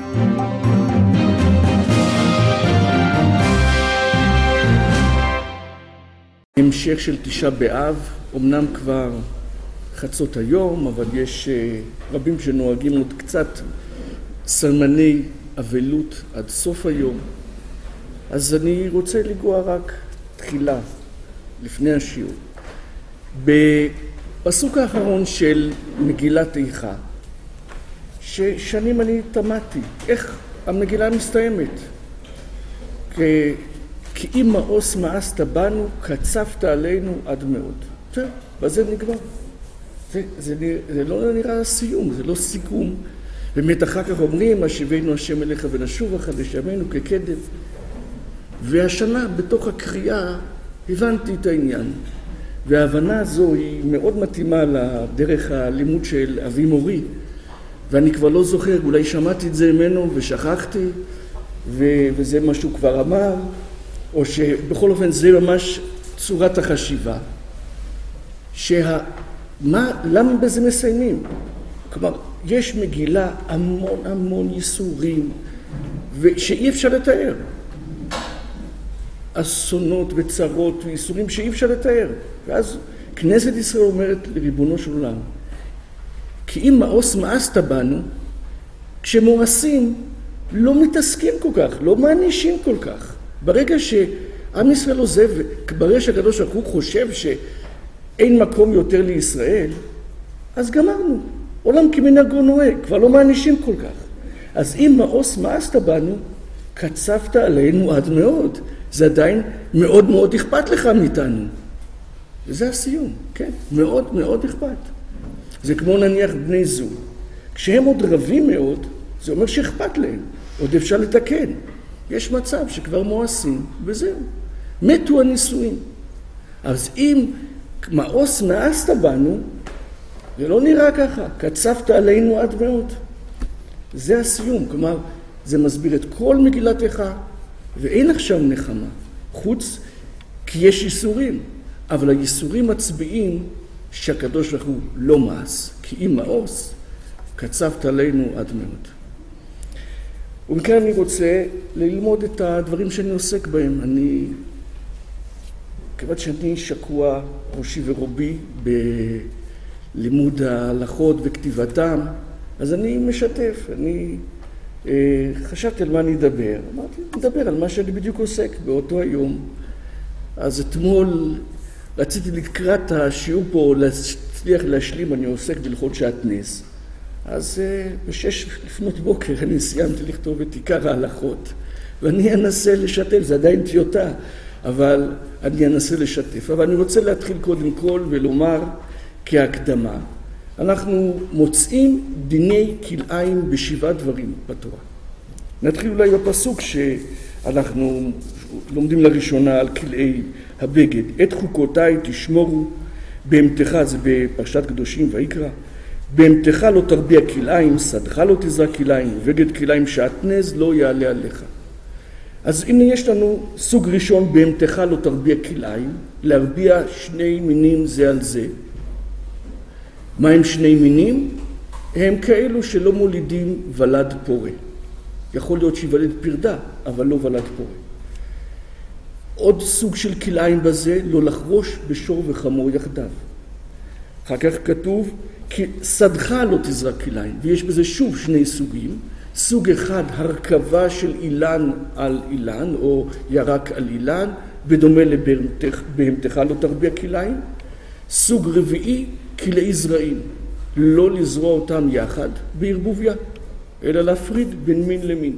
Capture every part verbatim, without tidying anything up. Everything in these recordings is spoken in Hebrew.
המשך של תשעה באב, אמנם כבר חצות היום, אבל יש רבים שנוהגים עוד קצת סמני אבלות עד סוף היום. אז אני רוצה לגוע רק תחילה, לפני השיעור. בפסוק האחרון של מגילת איכה, ששנים אני תמדתי, איך המגילה מסתיימת? כי, כי אם מאוס מאסת בנו, קצפת עלינו עד מאוד. זה, בזה נגמר. זה, זה, זה לא נראה סיום, זה לא סיכום. באמת אחר כך אומרים, השיבנו השם אליך ונשוב אחת לשמנו כקדם. והשנה בתוך הקריאה הבנתי את העניין. וההבנה הזו היא מאוד מתאימה לדרך הלימוד של אבי מורי. ואני כבר לא זוכר, אולי שמעתי את זה ממנו ושכחתי, ו- וזה מה שהוא כבר אמר, או שבכל אופן זה ממש צורת החשיבה. שה... מה, למה בזה מסיימים? כלומר, יש מגילה המון המון ייסורים, שאי אפשר לתאר. אסונות וצרות וייסורים שאי אפשר לתאר. ואז כנסת ישראל אומרת לריבונו של עולם, כי אם מאוס מאסת בנו, כשמואסים לא מתעסקים כל כך, לא מענישים כל כך. ברגע שעם ישראל עוזב, ברגע שהקדוש ברוך הוא חושב שאין מקום יותר לישראל, אז גמרנו. עולם כמנהגו נוהג, כבר לא מענישים כל כך. אז אם מאוס מאסת בנו, קצפת עלינו עד מאוד. זה עדיין מאוד מאוד אכפת לך מאיתנו. וזה הסיום, כן? מאוד מאוד אכפת. זה כמו נניח בני זוג. כשהם עוד רבים מאוד, זה אומר שאכפת להם. עוד אפשר לתקן. יש מצב שכבר מואסים, וזהו. מתו הנישואים. אז אם מאוס מאסת בנו, זה לא נראה ככה. קצפת עלינו עד מאוד. זה הסיום. כלומר, זה מסביר את כל מגילת איכה, ואין עכשיו נחמה. חוץ כי יש ייסורים. אבל הייסורים מצביעים שהקדוש ברוך הוא לא מאס. כי אם מאוס, קצפת עלינו עד מאוד. ומכאן אני רוצה ללמוד את הדברים שאני עוסק בהם. אני, כיוון שאני שקוע ראשי ורובי בלימוד ההלכות וכתיבתם, אז אני משתף. אני אה, חשבתי על מה אני אדבר. אמרתי, נדבר על מה שאני בדיוק עוסק באותו היום. אז אתמול רציתי לקראת השיעור פה להצליח להשלים, אני עוסק בהלכות שעטנז. אז בשש לפנות בוקר אני סיימתי לכתוב את עיקר ההלכות, ואני אנסה לשתף, זה עדיין טיוטה, אבל אני אנסה לשתף. אבל אני רוצה להתחיל קודם כל ולומר כהקדמה. אנחנו מוצאים דיני כלאיים בשבעה דברים בתורה. נתחיל אולי בפסוק שאנחנו לומדים לראשונה על כלאי הבגד. את חוקותיי תשמורו, בהמתך, זה בפרשת קדושים ויקרא, בהמתך לא תרביע כלאיים, שדך לא תזרע כלאיים, ובגד כלאיים שעטנז לא יעלה עליך. אז הנה יש לנו סוג ראשון, בהמתך לא תרביע כלאיים, להרביע שני מינים זה על זה. מה הם שני מינים? הם כאלו שלא מולידים ולד פורה. יכול להיות שיוולד פרדה, אבל לא ולד פורה. עוד סוג של כלאיים בזה, לא לחרוש בשור וחמור יחדיו. אחר כך כתוב, כי שדך לא תזרע כלאיים, ויש בזה שוב שני סוגים. סוג אחד, הרכבה של אילן על אילן, או ירק על אילן, בדומה לבהמתך לא תרביע כלאיים. סוג רביעי, כלאי זרעים, לא לזרוע אותם יחד בערבוביה, אלא להפריד בין מין למין.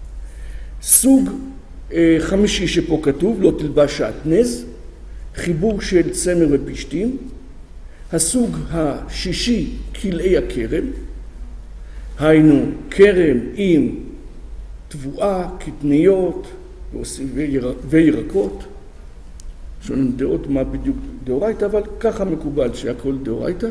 סוג אה, חמישי שפה כתוב, לא תלבש שעטנז, חיבור של צמר ופשתים. הסוג השישי, כלאי הכרם, היינו כרם עם תבואה, קטניות וירקות. יש לנו דעות מה בדיוק דאורייתא, אבל ככה מקובל שהכל דאורייתא.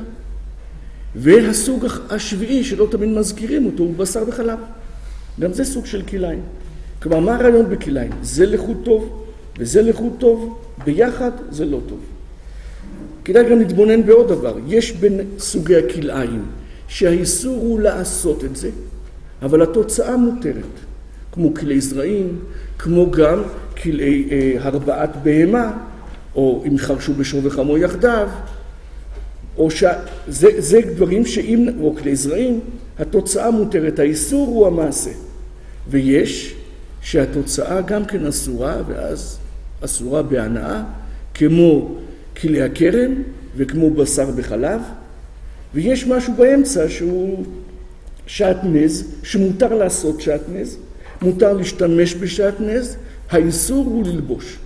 והסוג השביעי, שלא תמיד מזכירים אותו, הוא בשר וחלב. גם זה סוג של כלאיים. כלומר, מה הרעיון בכלאיים? זה לחוט טוב וזה לחוט טוב, ביחד זה לא טוב. כדאי גם להתבונן בעוד דבר. יש בין סוגי הכלאיים שהאיסור הוא לעשות את זה, אבל התוצאה מותרת. כמו כלי זרעים, כמו גם כלי אה, הרבעת בהמה, או אם חרשו בשור וחמור יחדיו, או ש... זה, זה דברים שאם, או כלי זרעים, התוצאה מותרת, האיסור הוא המעשה. ויש שהתוצאה גם כן אסורה, ואז אסורה בהנאה, כמו כלי הכרם וכמו בשר בחלב, ויש משהו באמצע שהוא שעטנז, שמותר לעשות שעטנז, מותר להשתמש בשעטנז, האיסור הוא ללבוש.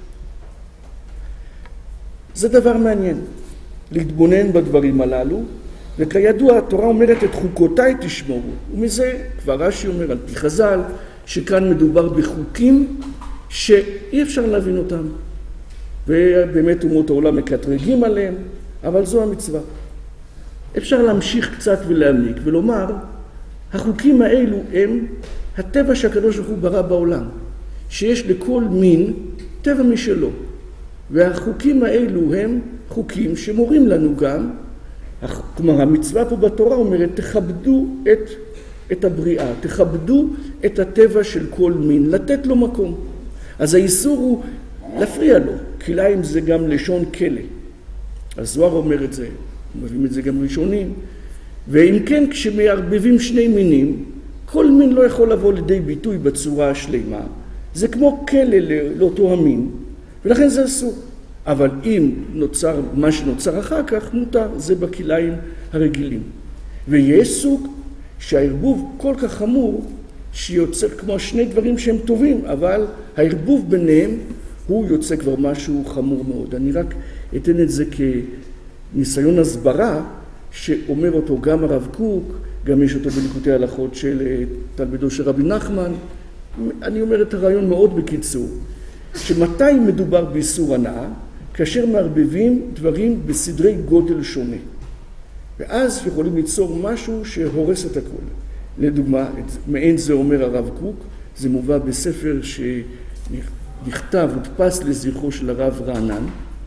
זה דבר מעניין, להתבונן בדברים הללו, וכידוע התורה אומרת את חוקותיי תשמורו, ומזה כבר רש"י אומר על פי חז"ל, שכאן מדובר בחוקים שאי אפשר להבין אותם, ובאמת אומות העולם מקטרגים עליהם, אבל זו המצווה. אפשר להמשיך קצת ולהעמיק ולומר, החוקים האלו הם הטבע שהקדוש ברוך הוא ברא בעולם, שיש לכל מין טבע משלו, והחוקים האלו הם חוקים שמורים לנו גם, כלומר המצווה פה בתורה אומרת, תכבדו את, את הבריאה, תכבדו את הטבע של כל מין, לתת לו מקום. אז האיסור הוא להפריע לו, כליים זה גם לשון כלא. הזוהר אומר את זה, מביאים את זה גם ראשונים, ואם כן כשמערבבים שני מינים, כל מין לא יכול לבוא לידי ביטוי בצורה השלמה, זה כמו כלא לאותו המין, ולכן זה אסור. אבל אם נוצר מה שנוצר אחר כך, מותר, זה בכליים הרגילים. ויש סוג שהערבוב כל כך חמור, שיוצר כמו שני דברים שהם טובים, אבל הערבוב ביניהם הוא יוצא כבר משהו חמור מאוד. אני רק אתן את זה כניסיון הסברה, שאומר אותו גם הרב קוק, גם יש אותו בליקוטי ההלכות של תלמידו של רבי נחמן. אני אומר את הרעיון מאוד בקיצור, שמתי מדובר באיסור הנאה? כאשר מערבבים דברים בסדרי גודל שונה. ואז יכולים ליצור משהו שהורס את הכל. לדוגמה, מעין זה אומר הרב קוק, זה מובא בספר שנכתב, הודפס לזכרו של הרב רענן,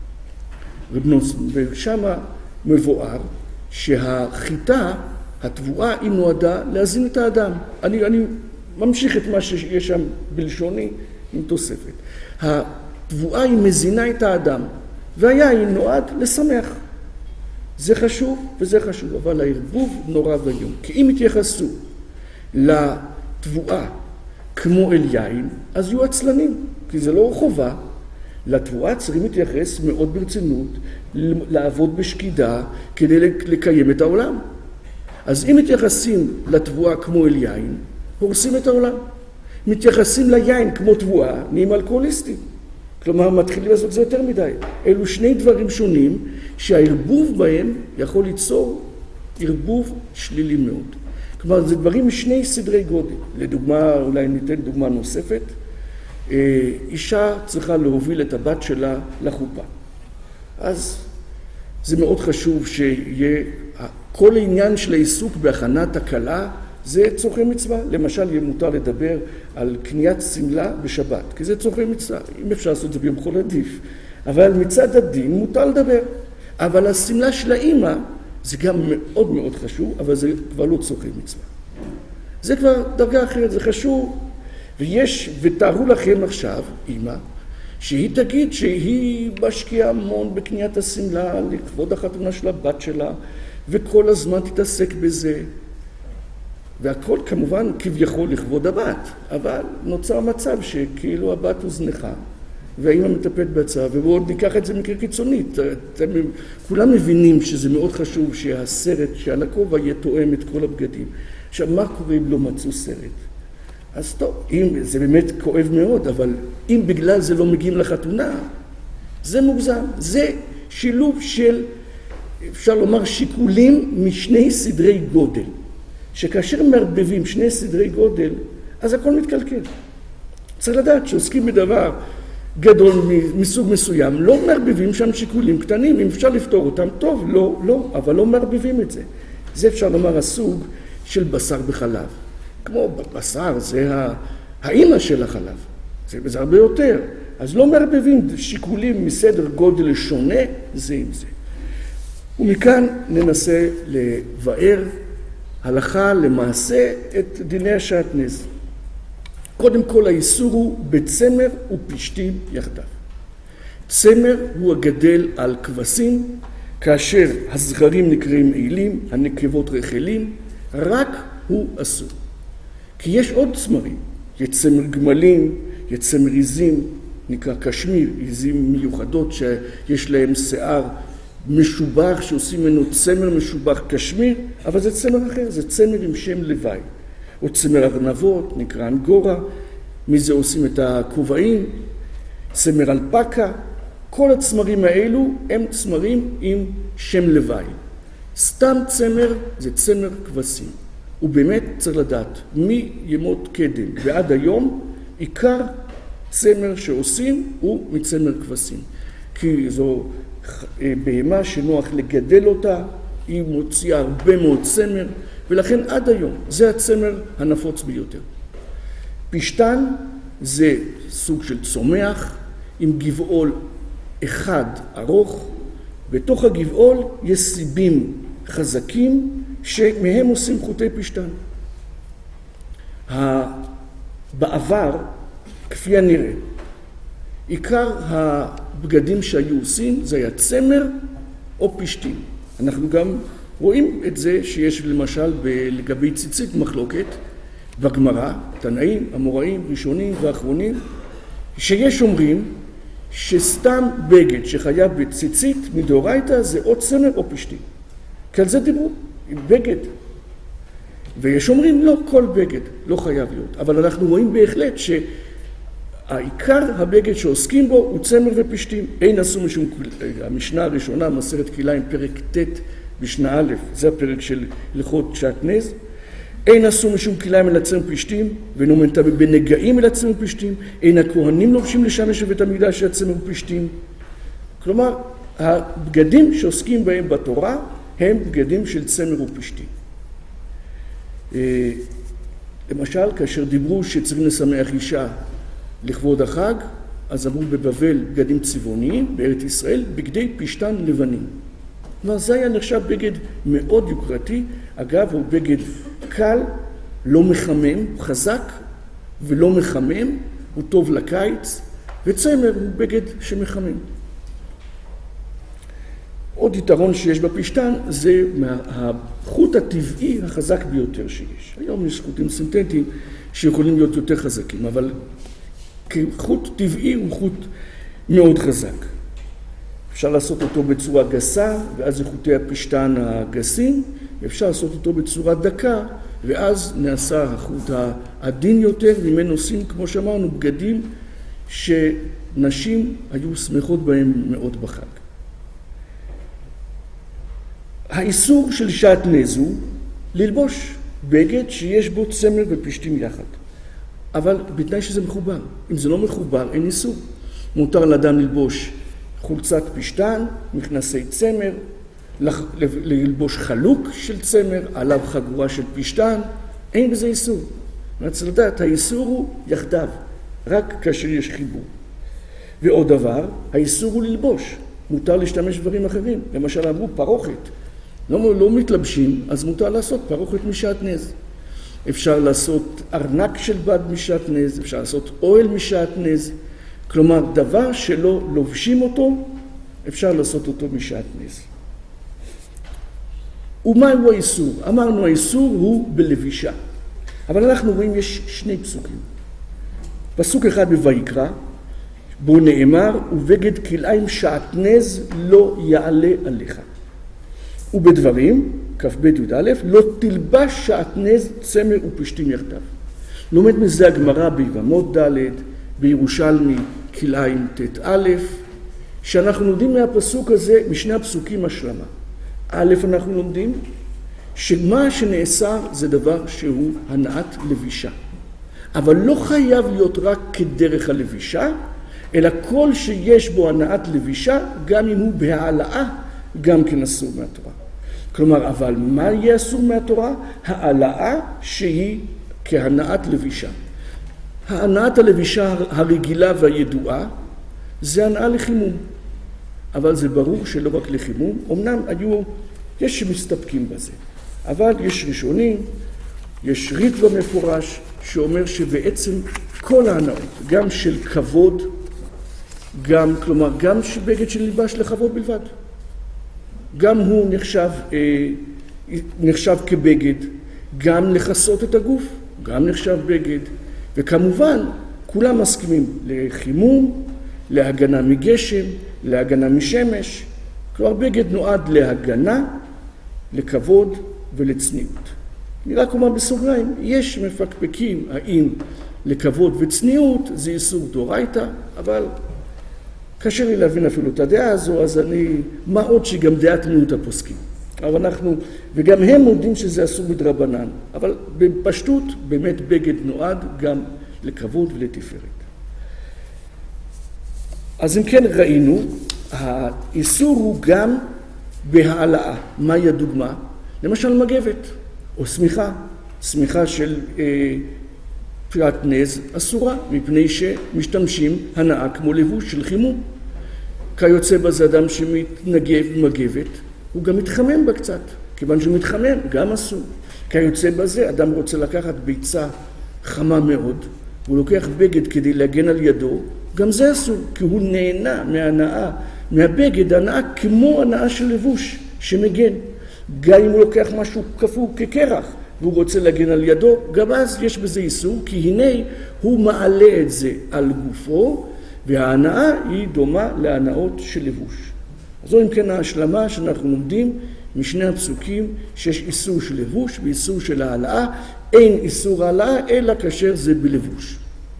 ושם מבואר שהחיטה, התבואה, היא נועדה להזין את האדם. אני, אני ממשיך את מה שיש שם בלשוני עם תוספת. התבואה היא מזינה את האדם, והיין נועד לשמח. זה חשוב וזה חשוב, אבל הערבוב נורא ויום. כי אם יתייחסו לתבואה כמו אל יין, אז יהיו עצלנים, כי זה לא חובה. לתבואה צריכים להתייחס מאוד ברצינות, לעבוד בשקידה כדי לקיים את העולם. אז אם מתייחסים לתבואה כמו אל יין, הורסים את העולם. מתייחסים ליין כמו תבואה, נהיים אלכוהוליסטים. כלומר, מתחילים לעשות זה יותר מדי. אלו שני דברים שונים שהערבוב בהם יכול ליצור ערבוב שלילי מאוד. כלומר, זה דברים משני סדרי גודל. לדוגמה, אולי ניתן דוגמה נוספת. אישה צריכה להוביל את הבת שלה לחופה. אז זה מאוד חשוב שיהיה, כל העניין של העיסוק בהכנת הכלה, זה צורכי מצווה. למשל, יהיה מותר לדבר על קניית סמלה בשבת, כי זה צורכי מצווה. אם אפשר לעשות את זה ביום חול עדיף. אבל מצד הדין מותר לדבר. אבל הסמלה של האמא, זה גם מאוד מאוד חשוב, אבל זה כבר לא צורכי מצווה. זה כבר דרגה אחרת, זה חשוב. ויש, ותארו לכם עכשיו, אמא, שהיא תגיד שהיא משקיעה המון בקניית הסמלה לכבוד החתונה של הבת שלה, וכל הזמן תתעסק בזה. והכל כמובן כביכול לכבוד הבת, אבל נוצר מצב שכאילו הבת הוזנחה, והאמא מטפלת בעצמה, ובעוד ניקח את זה מקרה קיצונית. כולם מבינים שזה מאוד חשוב שהסרט שעל הכובע יהיה תואם את כל הבגדים. עכשיו, מה קורה אם לא מצאו סרט? אז טוב, אם, זה באמת כואב מאוד, אבל אם בגלל זה לא מגיעים לחתונה, זה מוגזם. זה שילוב של, אפשר לומר, שיקולים משני סדרי גודל. שכאשר מערבבים שני סדרי גודל, אז הכל מתקלקל. צריך לדעת שעוסקים בדבר גדול מסוג מסוים, לא מערבבים שם שיקולים קטנים, אם אפשר לפתור אותם, טוב, לא, לא, אבל לא מערבבים את זה. זה אפשר לומר הסוג של בשר בחלב. כמו בשר, זה האמא של החלב, זה, זה הרבה יותר. אז לא מערבבים שיקולים מסדר גודל שונה זה עם זה. ומכאן ננסה לבאר הלכה למעשה את דיני השעטנז. קודם כל האיסור הוא בצמר ופשתים יחדיו. צמר הוא הגדל על כבשים, כאשר הזכרים נקראים עילים, הנקבות רחלים, רק הוא אסור. כי יש עוד צמרים, יש צמר גמלים, יש צמר עיזים, נקרא קשמיר, עיזים מיוחדות שיש להם שיער משובח, שעושים ממנו צמר משובח קשמיר, אבל זה צמר אחר, זה צמר עם שם לוואי. או צמר ארנבות, נקרא אנגורה, מזה עושים את הכובעים, צמר אלפקה, כל הצמרים האלו הם צמרים עם שם לוואי. סתם צמר זה צמר כבשים. ובאמת צריך לדעת, מימות קדם ועד היום, עיקר צמר שעושים הוא מצמר כבשים. כי זו בהמה שנוח לגדל אותה, היא מוציאה הרבה מאוד צמר, ולכן עד היום זה הצמר הנפוץ ביותר. פשטן זה סוג של צומח עם גבעול אחד ארוך, בתוך הגבעול יש סיבים חזקים שמהם עושים חוטי פשטן. בעבר, כפי הנראה, עיקר הבגדים שהיו עושים זה היה צמר או פשטים. אנחנו גם רואים את זה שיש למשל לגבי ציצית מחלוקת בגמרא, תנאים, אמוראים, ראשונים ואחרונים, שיש אומרים שסתם בגד שחייב בציצית מדאורייתא זה או צמר או פשטים. כי על זה דיברו, עם בגד. ויש אומרים לא, כל בגד לא חייב להיות. אבל אנחנו רואים בהחלט שהעיקר הבגד שעוסקים בו הוא צמר ופשטים. אין עשו משום, המשנה הראשונה, מסכת כלאיים, פרק ט' בשנה א', זה הפרק של הלכות שעטנז. אין עשו משום כלאיים אלא צמר פשטים, ונאמרת בנגעים אלא צמר פשטים, אין הכהנים לובשים לשמש בבית המקדש אלא צמר פשטים. כלומר, הבגדים שעוסקים בהם בתורה הם בגדים של צמר ופשטים. למשל, כאשר דיברו שצריכים לשמח אישה לכבוד החג, אז אמרו בבבל בגדים צבעוניים, בארץ ישראל, בגדי פשטן לבנים. כלומר, זה היה נחשב בגד מאוד יוקרתי. אגב, הוא בגד קל, לא מחמם, חזק ולא מחמם, הוא טוב לקיץ, וצמר הוא בגד שמחמם. עוד יתרון שיש בפשטן זה החוט הטבעי החזק ביותר שיש. היום יש חוטים סינתטיים שיכולים להיות יותר חזקים, אבל כחוט טבעי הוא חוט מאוד חזק. אפשר לעשות אותו בצורה גסה, ואז זה חוטי הפשטן הגסים, ואפשר לעשות אותו בצורה דקה, ואז נעשה החוט העדין יותר, ממנו עושים, כמו שאמרנו, בגדים שנשים היו שמחות בהם מאוד בחג. האיסור של שעטנז הוא ללבוש בגד שיש בו צמר ופשטים יחד. אבל בתנאי שזה מחובר. אם זה לא מחובר, אין איסור. מותר לאדם ללבוש חולצת פשטן, מכנסי צמר, ללבוש חלוק של צמר, עליו חגורה של פשטן, אין בזה איסור. צריך לדעת, האיסור הוא יחדיו, רק כאשר יש חיבור. ועוד דבר, האיסור הוא ללבוש. מותר להשתמש דברים אחרים. למשל אמרו פרוכת. לא, לא מתלבשים, אז מותר לעשות פרוכת משעטנז. אפשר לעשות ארנק של בד משעטנז, אפשר לעשות אוהל משעטנז. כלומר, דבר שלא לובשים אותו, אפשר לעשות אותו משעטנז. ומהו האיסור? אמרנו, האיסור הוא בלבישה. אבל אנחנו רואים, יש שני פסוקים. פסוק אחד בויקרא, בו נאמר, ובגד כלאיים שעטנז לא יעלה עליך. ובדברים, כ"ב י"א, לא תלבש שעטנז צמר ופשטים יחדיו. לומד מזה הגמרא ביבמות ד', בירושלמי כלאיים ת' שאנחנו לומדים מהפסוק הזה, משני הפסוקים השלמה. א', אנחנו לומדים שמה שנאסר זה דבר שהוא הנעת לבישה. אבל לא חייב להיות רק כדרך הלבישה, אלא כל שיש בו הנעת לבישה, גם אם הוא בהעלאה, גם כן אסור מהתורה. כלומר, אבל מה יהיה אסור מהתורה? העלאה שהיא כהנעת לבישה. ההנעת הלבישה הרגילה והידועה זה הנעה לחימום. אבל זה ברור שלא רק לחימום, אמנם היו, יש שמסתפקים בזה. אבל יש ראשונים, יש ריטב"א מפורש, שאומר שבעצם כל ההנאות, גם של כבוד, גם, כלומר, גם בגד שנלבש לכבוד בלבד, גם הוא נחשב, אה, נחשב כבגד, גם לכסות את הגוף, גם נחשב בגד, וכמובן, כולם מסכימים לחימום, להגנה מגשם, להגנה משמש, כלומר, בגד נועד להגנה, לכבוד ולצניעות. אני רק אומר בסוגריים, יש מפקפקים האם לכבוד וצניעות זה איסור דאורייתא, אבל קשה לי להבין אפילו את הדעה הזו, אז אני, מה עוד שגם דעת מיעוט הפוסקים. אבל אנחנו, וגם הם מודים שזה אסור מדרבנן, אבל בפשטות באמת בגד נועד גם לכבוד ולתפארת. אז אם כן ראינו, האיסור הוא גם בהעלאה. מהי הדוגמה? למשל מגבת, או סמיכה. סמיכה של אה, פרט נז אסורה, מפני שמשתמשים הנאה כמו לבוש של חימום. כיוצא בזה אדם שמתנגב מגבת, הוא גם מתחמם בה קצת, כיוון שהוא מתחמם, גם אסור. כיוצא בזה אדם רוצה לקחת ביצה חמה מאוד, הוא לוקח בגד כדי להגן על ידו, גם זה אסור, כי הוא נהנה מהנאה, מהבגד, הנאה כמו הנאה של לבוש שמגן. גם אם הוא לוקח משהו כפו כקרח, והוא רוצה להגן על ידו, גם אז יש בזה איסור, כי הנה הוא מעלה את זה על גופו, וההנאה היא דומה להנאות של לבוש. זו אם כן ההשלמה שאנחנו לומדים משני הפסוקים, שיש איסור של לבוש ואיסור של העלאה, אין איסור העלאה אלא כאשר זה בלבוש.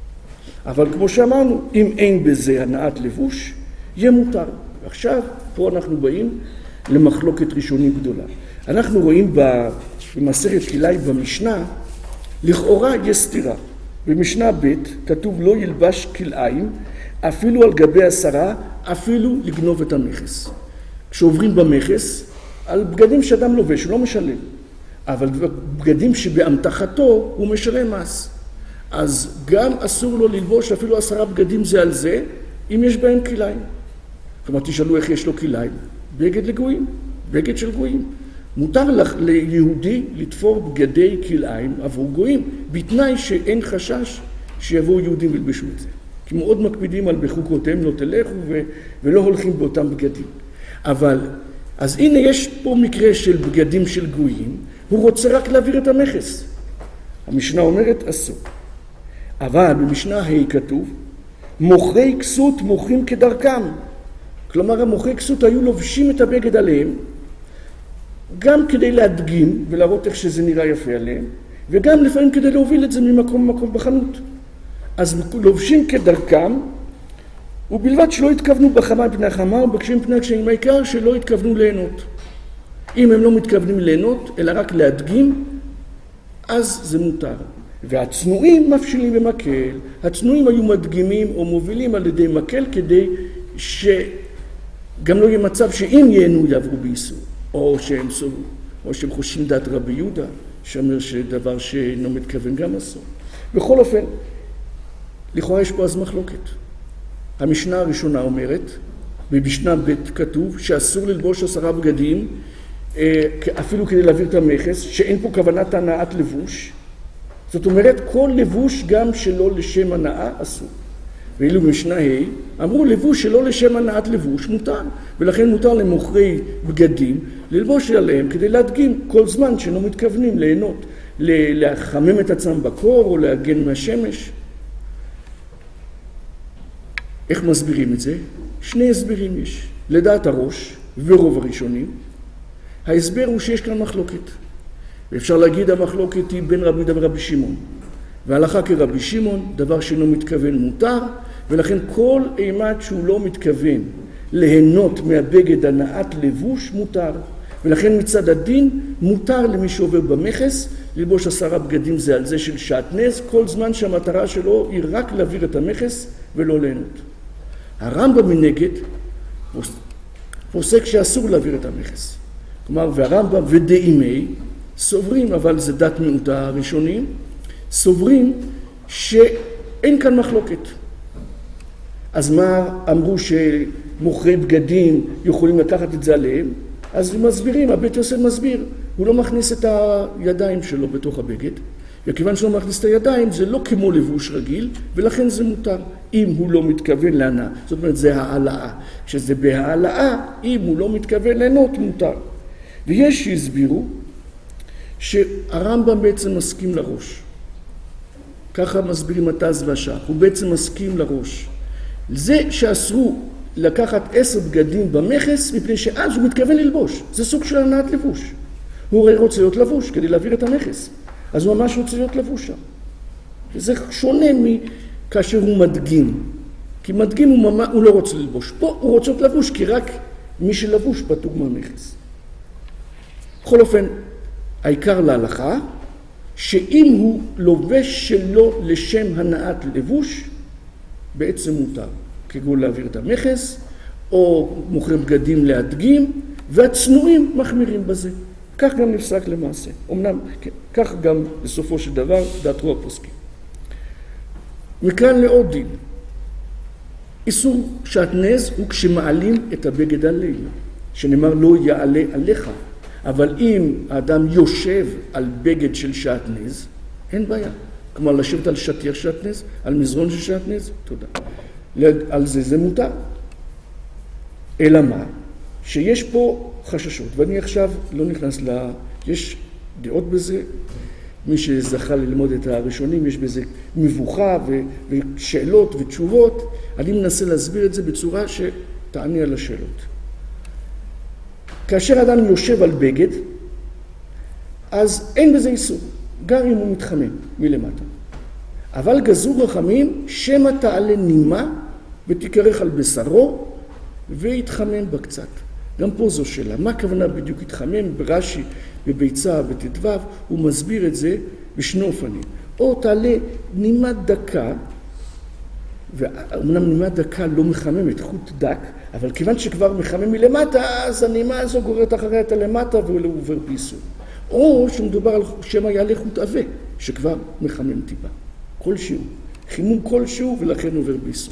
אבל כמו שאמרנו, אם אין בזה הנאת לבוש, יהיה מותר. עכשיו, פה אנחנו באים למחלוקת ראשונית גדולה. אנחנו רואים במסכת כלאיים במשנה, לכאורה יש סתירה. במשנה ב' כתוב לא ילבש כלאיים, אפילו על גבי עשרה, אפילו לגנוב את המכס. כשעוברים במכס, על בגדים שאדם לובש, הוא לא משלם. אבל בגדים שבאמתחתו הוא משלם מס. אז גם אסור לו ללבוש אפילו עשרה בגדים זה על זה, אם יש בהם כלאיים. כלומר, תשאלו איך יש לו כלאיים. בגד לגויים, בגד של גויים. מותר לך ליהודי לתפור בגדי כלאיים עבור גויים, בתנאי שאין חשש שיבואו יהודים ולבשו את זה. כי מאוד מקפידים על בחוקותיהם לא תלכו ו- ולא הולכים באותם בגדים. אבל, אז הנה יש פה מקרה של בגדים של גויים, הוא רוצה רק להעביר את המכס. המשנה אומרת אסור. אבל במשנה ה' כתוב, מוכרי כסות מוכרים כדרכם. כלומר, המוכרי כסות היו לובשים את הבגד עליהם, גם כדי להדגים ולהראות איך שזה נראה יפה עליהם, וגם לפעמים כדי להוביל את זה ממקום למקום בחנות. אז לובשים כדרכם, ובלבד שלא התכוונו בחמה פני החמה, ובקשים פני הקשיים, העיקר שלא התכוונו ליהנות. אם הם לא מתכוונים ליהנות, אלא רק להדגים, אז זה מותר. והצנועים מפשילים במקל. הצנועים היו מדגימים או מובילים על ידי מקל, כדי שגם לא יהיה מצב שאם ייהנו יעברו באיסור, או שהם, או שהם חושבים דעת רבי יהודה, שאומר שדבר שאינו מתכוון גם אסור. בכל אופן, לכאורה יש פה אז מחלוקת. המשנה הראשונה אומרת, במשנה ב' כתוב שאסור ללבוש עשרה בגדים, אפילו כדי להעביר את המכס, שאין פה כוונת הנעת לבוש. זאת אומרת, כל לבוש גם שלא לשם הנאה אסור. ואילו במשנה ה' אמרו לבוש שלא לשם הנעת לבוש מותר, ולכן מותר למוכרי בגדים ללבוש עליהם כדי להדגים כל זמן שלא מתכוונים ליהנות, לחמם את עצמם בקור או להגן מהשמש. איך מסבירים את זה? שני הסברים יש. לדעת הראש ורוב הראשונים, ההסבר הוא שיש כאן מחלוקת. ואפשר להגיד המחלוקת היא בין רבי יהודה ורבי שמעון. והלכה כרבי שמעון, דבר שאינו מתכוון מותר, ולכן כל אימת שהוא לא מתכוון ליהנות מהבגד הנעת לבוש מותר. ולכן מצד הדין מותר למי שעובר במכס ללבוש עשרה בגדים זה על זה של שעטנז, כל זמן שהמטרה שלו היא רק להעביר את המכס ולא ליהנות. הרמב"ם מנגד פוסק שאסור להעביר את המכס. כלומר, והרמב"ם ודאימי סוברים, אבל זה דת מיעוט הראשונים, סוברים שאין כאן מחלוקת. אז מה אמרו שמוכרי בגדים יכולים לקחת את זה עליהם? אז מסבירים, הבית יוסף מסביר, הוא לא מכניס את הידיים שלו בתוך הבגד, וכיוון שהוא מכניס את הידיים זה לא כמו לבוש רגיל, ולכן זה מותר. אם הוא לא מתכוון להנאה, זאת אומרת זה העלאה. כשזה בהעלאה, אם הוא לא מתכוון ליהנות, מותר. ויש שהסבירו שהרמב"ם בעצם מסכים לראש. ככה מסבירים התז והשח, הוא בעצם מסכים לראש. זה שאסרו לקחת עשר בגדים במכס, מפני שאז הוא מתכוון ללבוש. זה סוג של הנעת לבוש. הוא הרי רוצה להיות לבוש כדי להעביר את המכס. אז הוא ממש רוצה להיות לבוש שם. וזה שונה מכאשר הוא מדגים. כי מדגים הוא, ממש, הוא לא רוצה ללבוש. פה הוא רוצה להיות לבוש, כי רק מי שלבוש פטור מהמכס. בכל אופן, העיקר להלכה, שאם הוא לובש שלו לשם הנעת לבוש, בעצם מותר. כגון להעביר את המכס, או מוכר בגדים להדגים, והצנועים מחמירים בזה. כך גם נפסק למעשה. אמנם, כך גם בסופו של דבר דעת רוב הפוסקים. מכאן לעוד דין. איסור שעטנז הוא כשמעלים את הבגד עלינו, שנאמר לא יעלה עליך. אבל אם האדם יושב על בגד של שעטנז, אין בעיה. כלומר, לשבת על שטיח שעטנז, על מזרון של שעטנז, תודה. על זה זה מותר. אלא מה? שיש פה חששות, ואני עכשיו לא נכנס ל... יש דעות בזה, מי שזכה ללמוד את הראשונים, יש בזה מבוכה ו... ושאלות ותשובות, אני מנסה להסביר את זה בצורה שתעני על השאלות. כאשר אדם יושב על בגד, אז אין בזה איסור, גם אם הוא מתחמם מלמטה. אבל גזרו רחמים, שמא תעלה נימה ותקרח על בשרו ויתחמם בה קצת. גם פה זו שאלה, מה הכוונה בדיוק התחמם? ברש"י, בביצה, בט"ו, הוא מסביר את זה בשני אופנים. או תעלה נימה דקה, ואומנם נימה דקה לא מחממת, חוט דק, אבל כיוון שכבר מחמם מלמטה, אז הנימה הזו גוררת אחריה את הלמטה והוא עובר באיסור. או שמדובר על שמא יעלה חוט עבה, שכבר מחמם טיפה. כלשהו, חימום כלשהו ולכן עובר באיסור.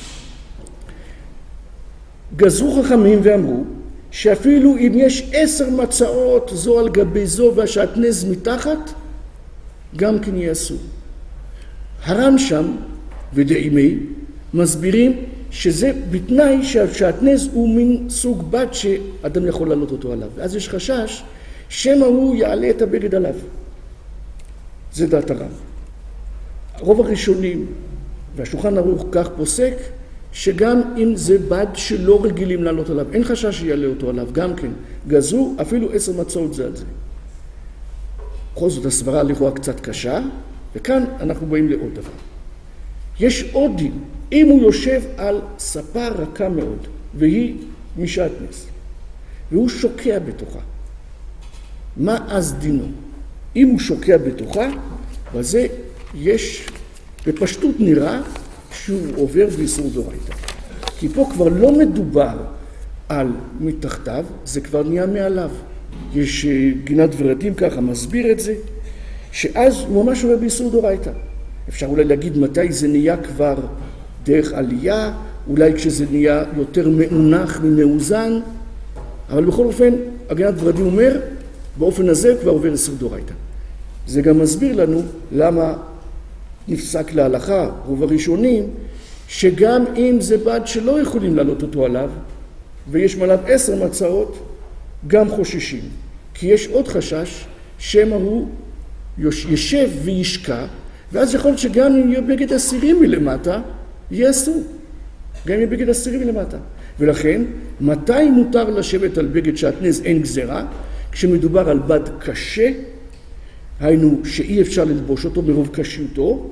גזרו חכמים ואמרו שאפילו אם יש עשר מצעות זו על גבי זו והשעטנז מתחת, גם כן יהיה אסור. הר"ן שם ודעימי מסבירים שזה בתנאי שהשעטנז הוא מין סוג בת שאדם יכול לעלות אותו עליו. ואז יש חשש שמא הוא יעלה את הבגד עליו. זה דעת הר"ן. הרוב הראשונים והשולחן ערוך כך פוסק שגם אם זה בד שלא רגילים לעלות עליו, אין חשש שיעלה אותו עליו, גם כן גזרו אפילו עשר מצעות זה על זה. בכל זאת הסברה לכאורה קצת קשה, וכאן אנחנו באים לעוד דבר. יש עוד דין, אם הוא יושב על ספה רכה מאוד, והיא משעטנז, והוא שוקע בתוכה, מה אז דינו? אם הוא שוקע בתוכה, וזה יש, בפשטות נראה שהוא עובר באיסור דאורייתא. כי פה כבר לא מדובר על מתחתיו, זה כבר נהיה מעליו. יש גינת ורדים ככה מסביר את זה, שאז הוא ממש עובר באיסור דאורייתא. אפשר אולי להגיד מתי זה נהיה כבר דרך עלייה, אולי כשזה נהיה יותר מאונח ממאוזן, אבל בכל אופן, הגינת ורדים אומר, באופן הזה כבר עובר איסור דאורייתא. זה גם מסביר לנו למה נפסק להלכה, רוב הראשונים, שגם אם זה בד שלא יכולים לעלות אותו עליו, ויש מעליו עשר מצעות, גם חוששים. כי יש עוד חשש, שמא הוא ישב וישקע, ואז יכול להיות שגם אם יהיה בגד אסירים מלמטה, יהיה אסור. גם אם יהיה בגד אסירים מלמטה. ולכן, מתי מותר לשבת על בגד שעטנז אין גזרה? כשמדובר על בד קשה, היינו שאי אפשר ללבוש אותו ברוב קשיותו,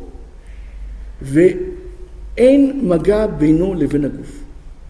ואין מגע בינו לבין הגוף.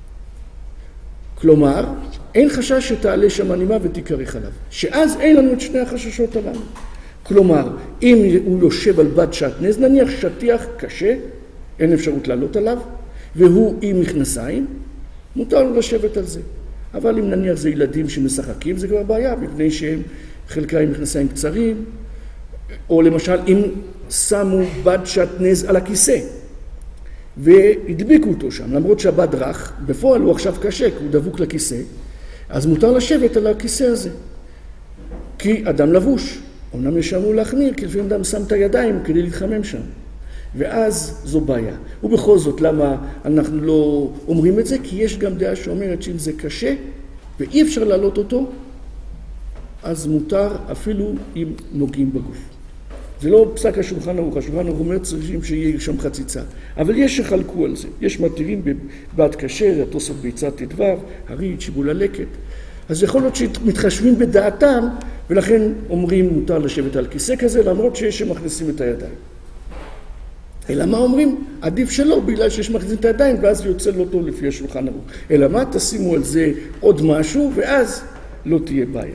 כלומר, אין חשש שתעלה שם הנימה ותיקרח עליו. שאז אין לנו את שני החששות הללו. כלומר, אם הוא יושב על בד שעטנז, נניח שטיח קשה, אין אפשרות לעלות עליו, והוא עם מכנסיים, מותר לו לשבת על זה. אבל אם נניח זה ילדים שמשחקים, זה כבר בעיה, מפני שהם חלקם עם מכנסיים קצרים, או למשל אם שמו בד שעטנז על הכיסא והדביקו אותו שם, למרות שהבד רך, בפועל הוא עכשיו קשה, כי הוא דבוק לכיסא, אז מותר לשבת על הכיסא הזה. כי אדם לבוש. אמנם יש אמור להחמיר, כי לפעמים אדם שם את הידיים כדי להתחמם שם. ואז זו בעיה. ובכל זאת, למה אנחנו לא אומרים את זה? כי יש גם דעה שאומרת שאם זה קשה ואי אפשר להעלות אותו, אז מותר אפילו אם נוגעים בגוף. זה לא פסק השולחן ערוך, השולחן ערוך אומר צריכים שיהיה שם חציצה. אבל יש שחלקו על זה. יש מתירים בבד כשר, התוספות ביצת ט"ו, הריד, שיבול הלקט. אז יכול להיות שמתחשבים בדעתם, ולכן אומרים מותר לשבת על כיסא כזה, למרות שיש שמכניסים את הידיים. אלא מה אומרים? עדיף שלא, בגלל שיש מכניסים את הידיים, ואז יוצא לא טוב לפי השולחן ערוך. אלא מה? תשימו על זה עוד משהו, ואז לא תהיה בעיה.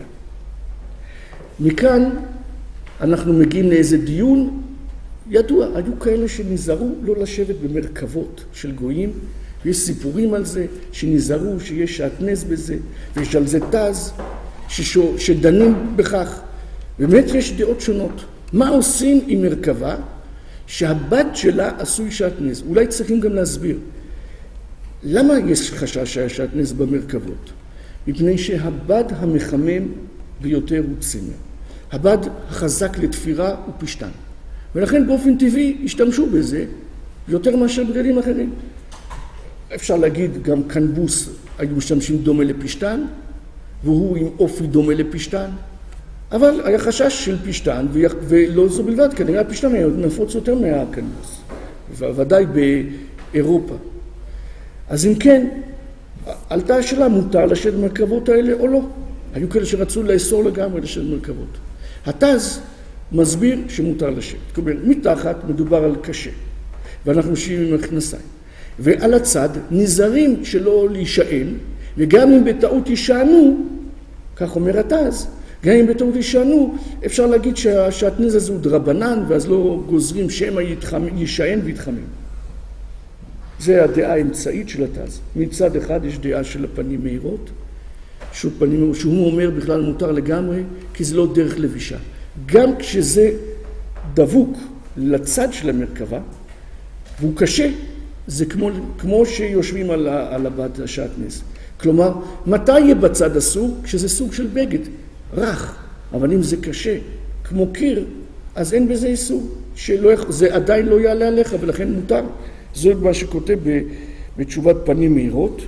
מכאן אנחנו מגיעים לאיזה דיון ידוע. היו כאלה שנזהרו לא לשבת במרכבות של גויים, ויש סיפורים על זה, שנזהרו שיש שעטנז בזה, ויש על זה תז, ששו, שדנים בכך. באמת יש דעות שונות. מה עושים עם מרכבה שהבד שלה עשוי שעטנז? אולי צריכים גם להסביר. למה יש חשש שהיה שעטנז במרכבות? מפני שהבד המחמם ביותר הוא צמר. הבד החזק לתפירה הוא פשטן. ולכן באופן טבעי השתמשו בזה יותר מאשר בגדים אחרים. אפשר להגיד גם קנבוס היו משתמשים דומה לפשטן, והוא עם אופי דומה לפשטן. אבל היה חשש של פשטן, ולא זו בלבד, כנראה הפשטן היה נפוץ יותר מהקנבוס. ודאי באירופה. אז אם כן, עלתה השאלה, מותר לשבת במרכבות האלה או לא? היו כאלה שרצו לאסור לגמרי לשבת במרכבות. התז מסביר שמותר לשבת. כלומר, מתחת מדובר על קשה, ואנחנו משאירים עם הכנסיים. ועל הצד נזהרים שלא להישען, וגם אם בטעות יישענו, כך אומר התז, גם אם בטעות יישענו, אפשר להגיד שהשעטנז הזה הוא דרבנן, ואז לא גוזרים שמא יישען ויתחמם. זה הדעה האמצעית של התז. מצד אחד יש דעה של הפנים מהירות, שהוא אומר בכלל מותר לגמרי, כי זה לא דרך לבישה. גם כשזה דבוק לצד של המרכבה, והוא קשה, זה כמו, כמו שיושבים על, על הבד השעטנז. כלומר, מתי יהיה בצד אסור? כשזה סוג של בגד, רך. אבל אם זה קשה, כמו קיר, אז אין בזה איסור. שלא, זה עדיין לא יעלה עליך, ולכן מותר. זה מה שכותב בתשובת פנים מהירות.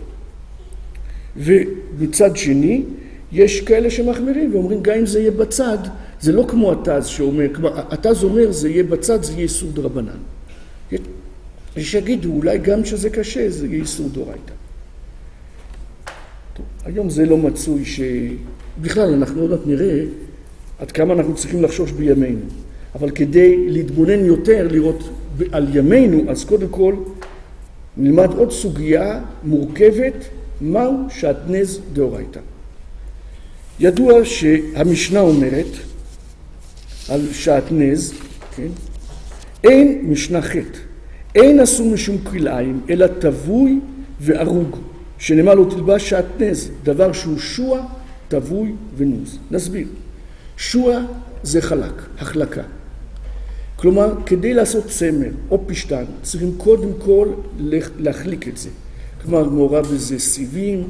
ומצד שני, יש כאלה שמחמירים ואומרים, גם אם זה יהיה בצד, זה לא כמו התז שאומר, התז אומר, זה יהיה בצד, זה יהיה איסור דרבנן. יש שיגידו, אולי גם שזה קשה, זה יהיה איסור דאורייתא. היום זה לא מצוי שבכלל אנחנו עוד נראה עד כמה אנחנו צריכים לחשוש בימינו. אבל כדי להתבונן יותר, לראות על ימינו, אז קודם כל נלמד עוד סוגיה מורכבת, מהו שעטנז דאורייתא. ידוע שהמשנה אומרת על שעטנז, כן? אין משנה חטא, אין אסור משום כלאיים, אלא תבוי וארוג, שנאמר לו תלבש שעטנז, דבר שהוא שוע, תבוי ונוז. נסביר. שוע זה חלק, החלקה. כלומר, כדי לעשות צמר או פשטן, צריכים קודם כל להחליק את זה. כלומר, מעורב בזה סיבים,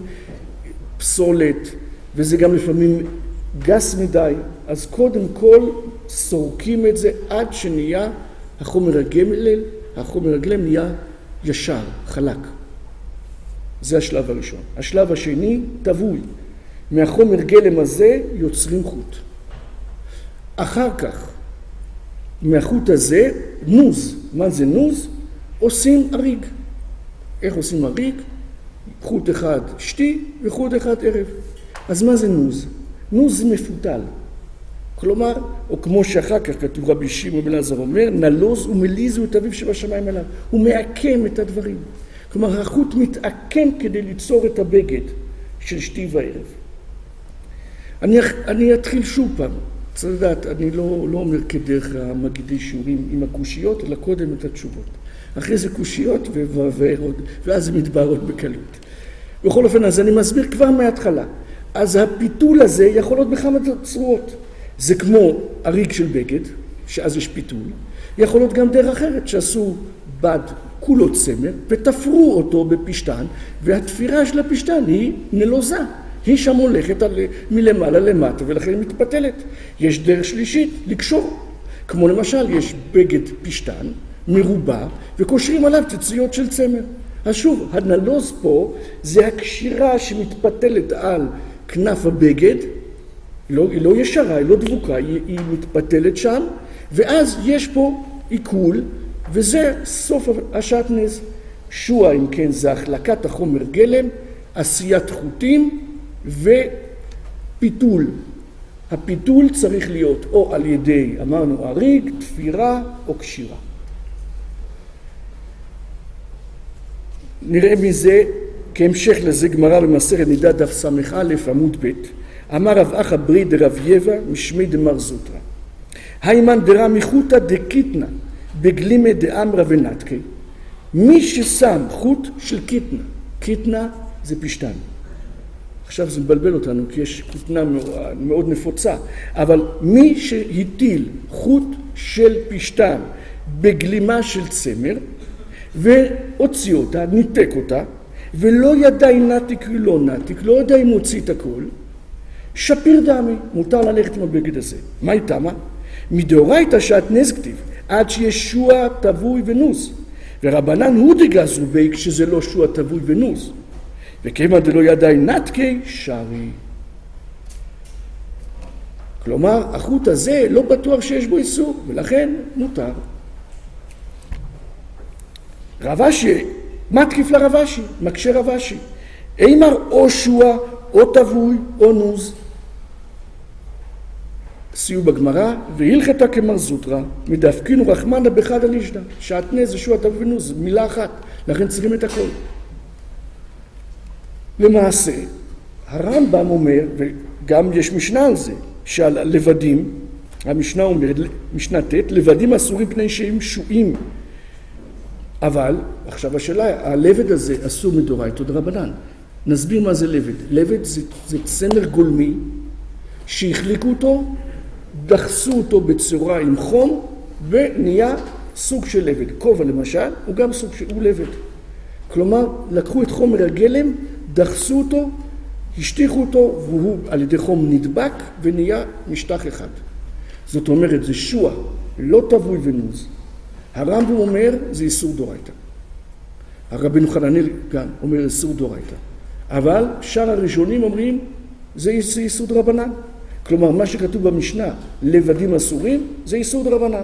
פסולת, וזה גם לפעמים גס מדי, אז קודם כל סורקים את זה עד שנהיה החומר הגלם, החומר הגלם נהיה ישר, חלק. זה השלב הראשון. השלב השני, תבוי. מהחומר גלם הזה יוצרים חוט. אחר כך, מהחוט הזה, נוז. מה זה נוז? עושים אריג. איך עושים אריג? חוט אחד שתי וחוט אחד ערב. אז מה זה נוז? נוז זה מפותל. כלומר, או כמו שאחר כך כתוב רבי שמעון בן אלעזר אומר, נלוז ומליזו את אביו שבשמיים עליו. הוא מעקם את הדברים. כלומר, החוט מתעקם כדי ליצור את הבגד של שתי וערב. אני, אני אתחיל שוב פעם. צריך לדעת, אני לא, לא אומר כדרך המגידי שיעורים עם הקושיות, אלא קודם את התשובות. אחרי זה קושיות ועוד, ואז זה מתבהרות בקלות. בכל אופן, אז אני מסביר כבר מההתחלה. אז הפיתול הזה יכול להיות בכמה צורות. זה כמו אריג של בגד, שאז יש פיתול. יכול להיות גם דרך אחרת, שעשו בד כולו צמר, ותפרו אותו בפשטן, והתפירה של הפשטן היא נלוזה. היא שם הולכת על, מלמעלה למטה, ולכן היא מתפתלת. יש דרך שלישית, לקשור. כמו למשל, יש בגד פשטן, מרובע, וקושרים עליו ציציות של צמר. אז שוב, הנלוז פה זה הקשירה שמתפתלת על כנף הבגד, לא, היא לא ישרה, היא לא דבוקה, היא, היא מתפתלת שם, ואז יש פה עיכול, וזה סוף השעטנז. שוע, אם כן, זה החלקת החומר גלם, עשיית חוטים ופיתול. הפיתול צריך להיות או על ידי, אמרנו, אריג, תפירה או קשירה. נראה מזה, כהמשך לזה גמרא במסכת נידה דף ס"א עמוד ב', אמר רב אחא ברי דרב יבא משמי דמר זוטרא. היימן דרא מחותא דקיטנא בגלימא דאמרא ונתקי. מי ששם חוט של קיטנא, קיטנא זה פשטן. עכשיו זה מבלבל אותנו כי יש כותנה מאוד נפוצה, אבל מי שהטיל חוט של פשטן בגלימה של צמר והוציא אותה, ניתק אותה, ולא ידע אם נתיק ולא נתיק, לא יודע אם הוציא את הכל, שפיר דמי, מותר ללכת עם הבגד הזה. מה איתה מה? מדאורייתא שעטנז כתיב, עד שיש שוע תבוי ונוז. ורבנן הוא דגזרו בי כשזה לא שוע תבוי ונוז. וכיוון דלא ידע אם נתקי, שרי. כלומר, החוט הזה לא בטוח שיש בו איסור, ולכן מותר. רבשי, מה תקיף לרבשי? מקשה רבשי. אימר או שוע, או תבוי, או נוז. סיוע בגמרא, והלכתה כמר זוטרא, מדאפקינו רחמנא בחדא לישנא. שעטנז זה שוע תבוי ונוז, מילה אחת, לכן צריכים את הכל. למעשה, הרמב"ם אומר, וגם יש משנה על זה, שעל לבדים, המשנה אומרת, משנה ט', לבדים אסורים פני שהם שועים. אבל, עכשיו השאלה, הלבד הזה אסור מדאורייתא דרבנן. נסביר מה זה לבד. לבד זה, זה צמר גולמי, שהחליקו אותו, דחסו אותו בצורה עם חום, ונהיה סוג של לבד. כובע למשל, הוא גם סוג של, הוא לבד. כלומר, לקחו את חומר הגלם, דחסו אותו, השטיחו אותו, והוא על ידי חום נדבק, ונהיה משטח אחד. זאת אומרת, זה שוע, לא תבוי ונוז. הרמב"ם אומר, זה איסור דאורייתא. הרבנו חננאל גם אומר איסור דאורייתא. אבל שאר הראשונים אומרים, זה איסור דרבנן. כלומר, מה שכתוב במשנה, לבדים אסורים, זה איסור דרבנן.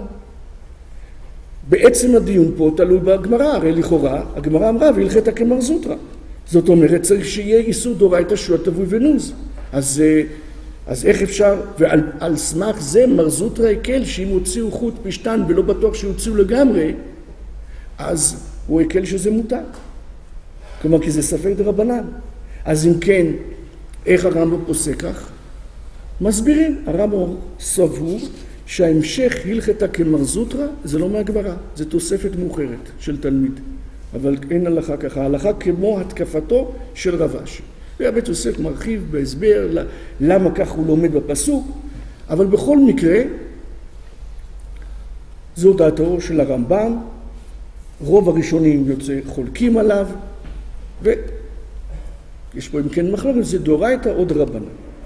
בעצם הדיון פה תלוי בגמרא, הרי לכאורה, הגמרא אמרה, והלכתה כמר זוטרא. זאת אומרת, צריך שיהיה איסור דאורייתא שוע תבוי ונוז. אז, אז איך אפשר, ועל על סמך זה מר זוטרא הקל שאם הוציאו חוט פשטן ולא בטוח שהוציאו לגמרי, אז הוא הקל שזה מותר. כלומר, כי זה ספק דרבנן. אז אם כן, איך הרמב"ם פוסק כך? מסבירים, הרמב"ם סבור שההמשך הלכתה כמר זוטרא זה לא מהגמרא, זה תוספת מאוחרת של תלמיד. אבל אין הלכה ככה, ההלכה כמו התקפתו של רב אשי. והבית יוסף מרחיב בהסבר למה כך הוא לומד בפסוק, אבל בכל מקרה, זו דעתו של הרמב"ם, רוב הראשונים יוצא חולקים עליו, ויש פה אם כן מחלוקת, זה דאורייתא או דרבנן.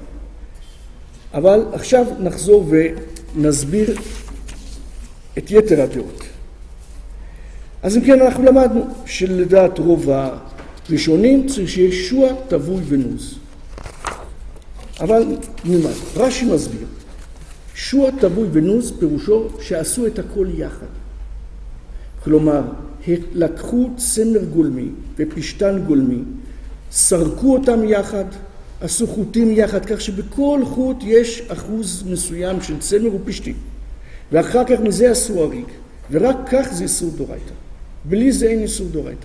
אבל עכשיו נחזור ונסביר את יתר הדעות. אז אם כן אנחנו למדנו שלדעת רוב הראשונים צריך שיהיה שוע תבוי ונוז. אבל נלמד, רש"י מסביר, שוע תבוי ונוז פירושו שעשו את הכל יחד. כלומר, לקחו צמר גולמי ופשטן גולמי, סרקו אותם יחד, עשו חוטים יחד, כך שבכל חוט יש אחוז מסוים של צמר ופשטים. ואחר כך מזה עשו אריג, ורק כך זה איסור דאורייתא. בלי זה אין איסור דאורייתא.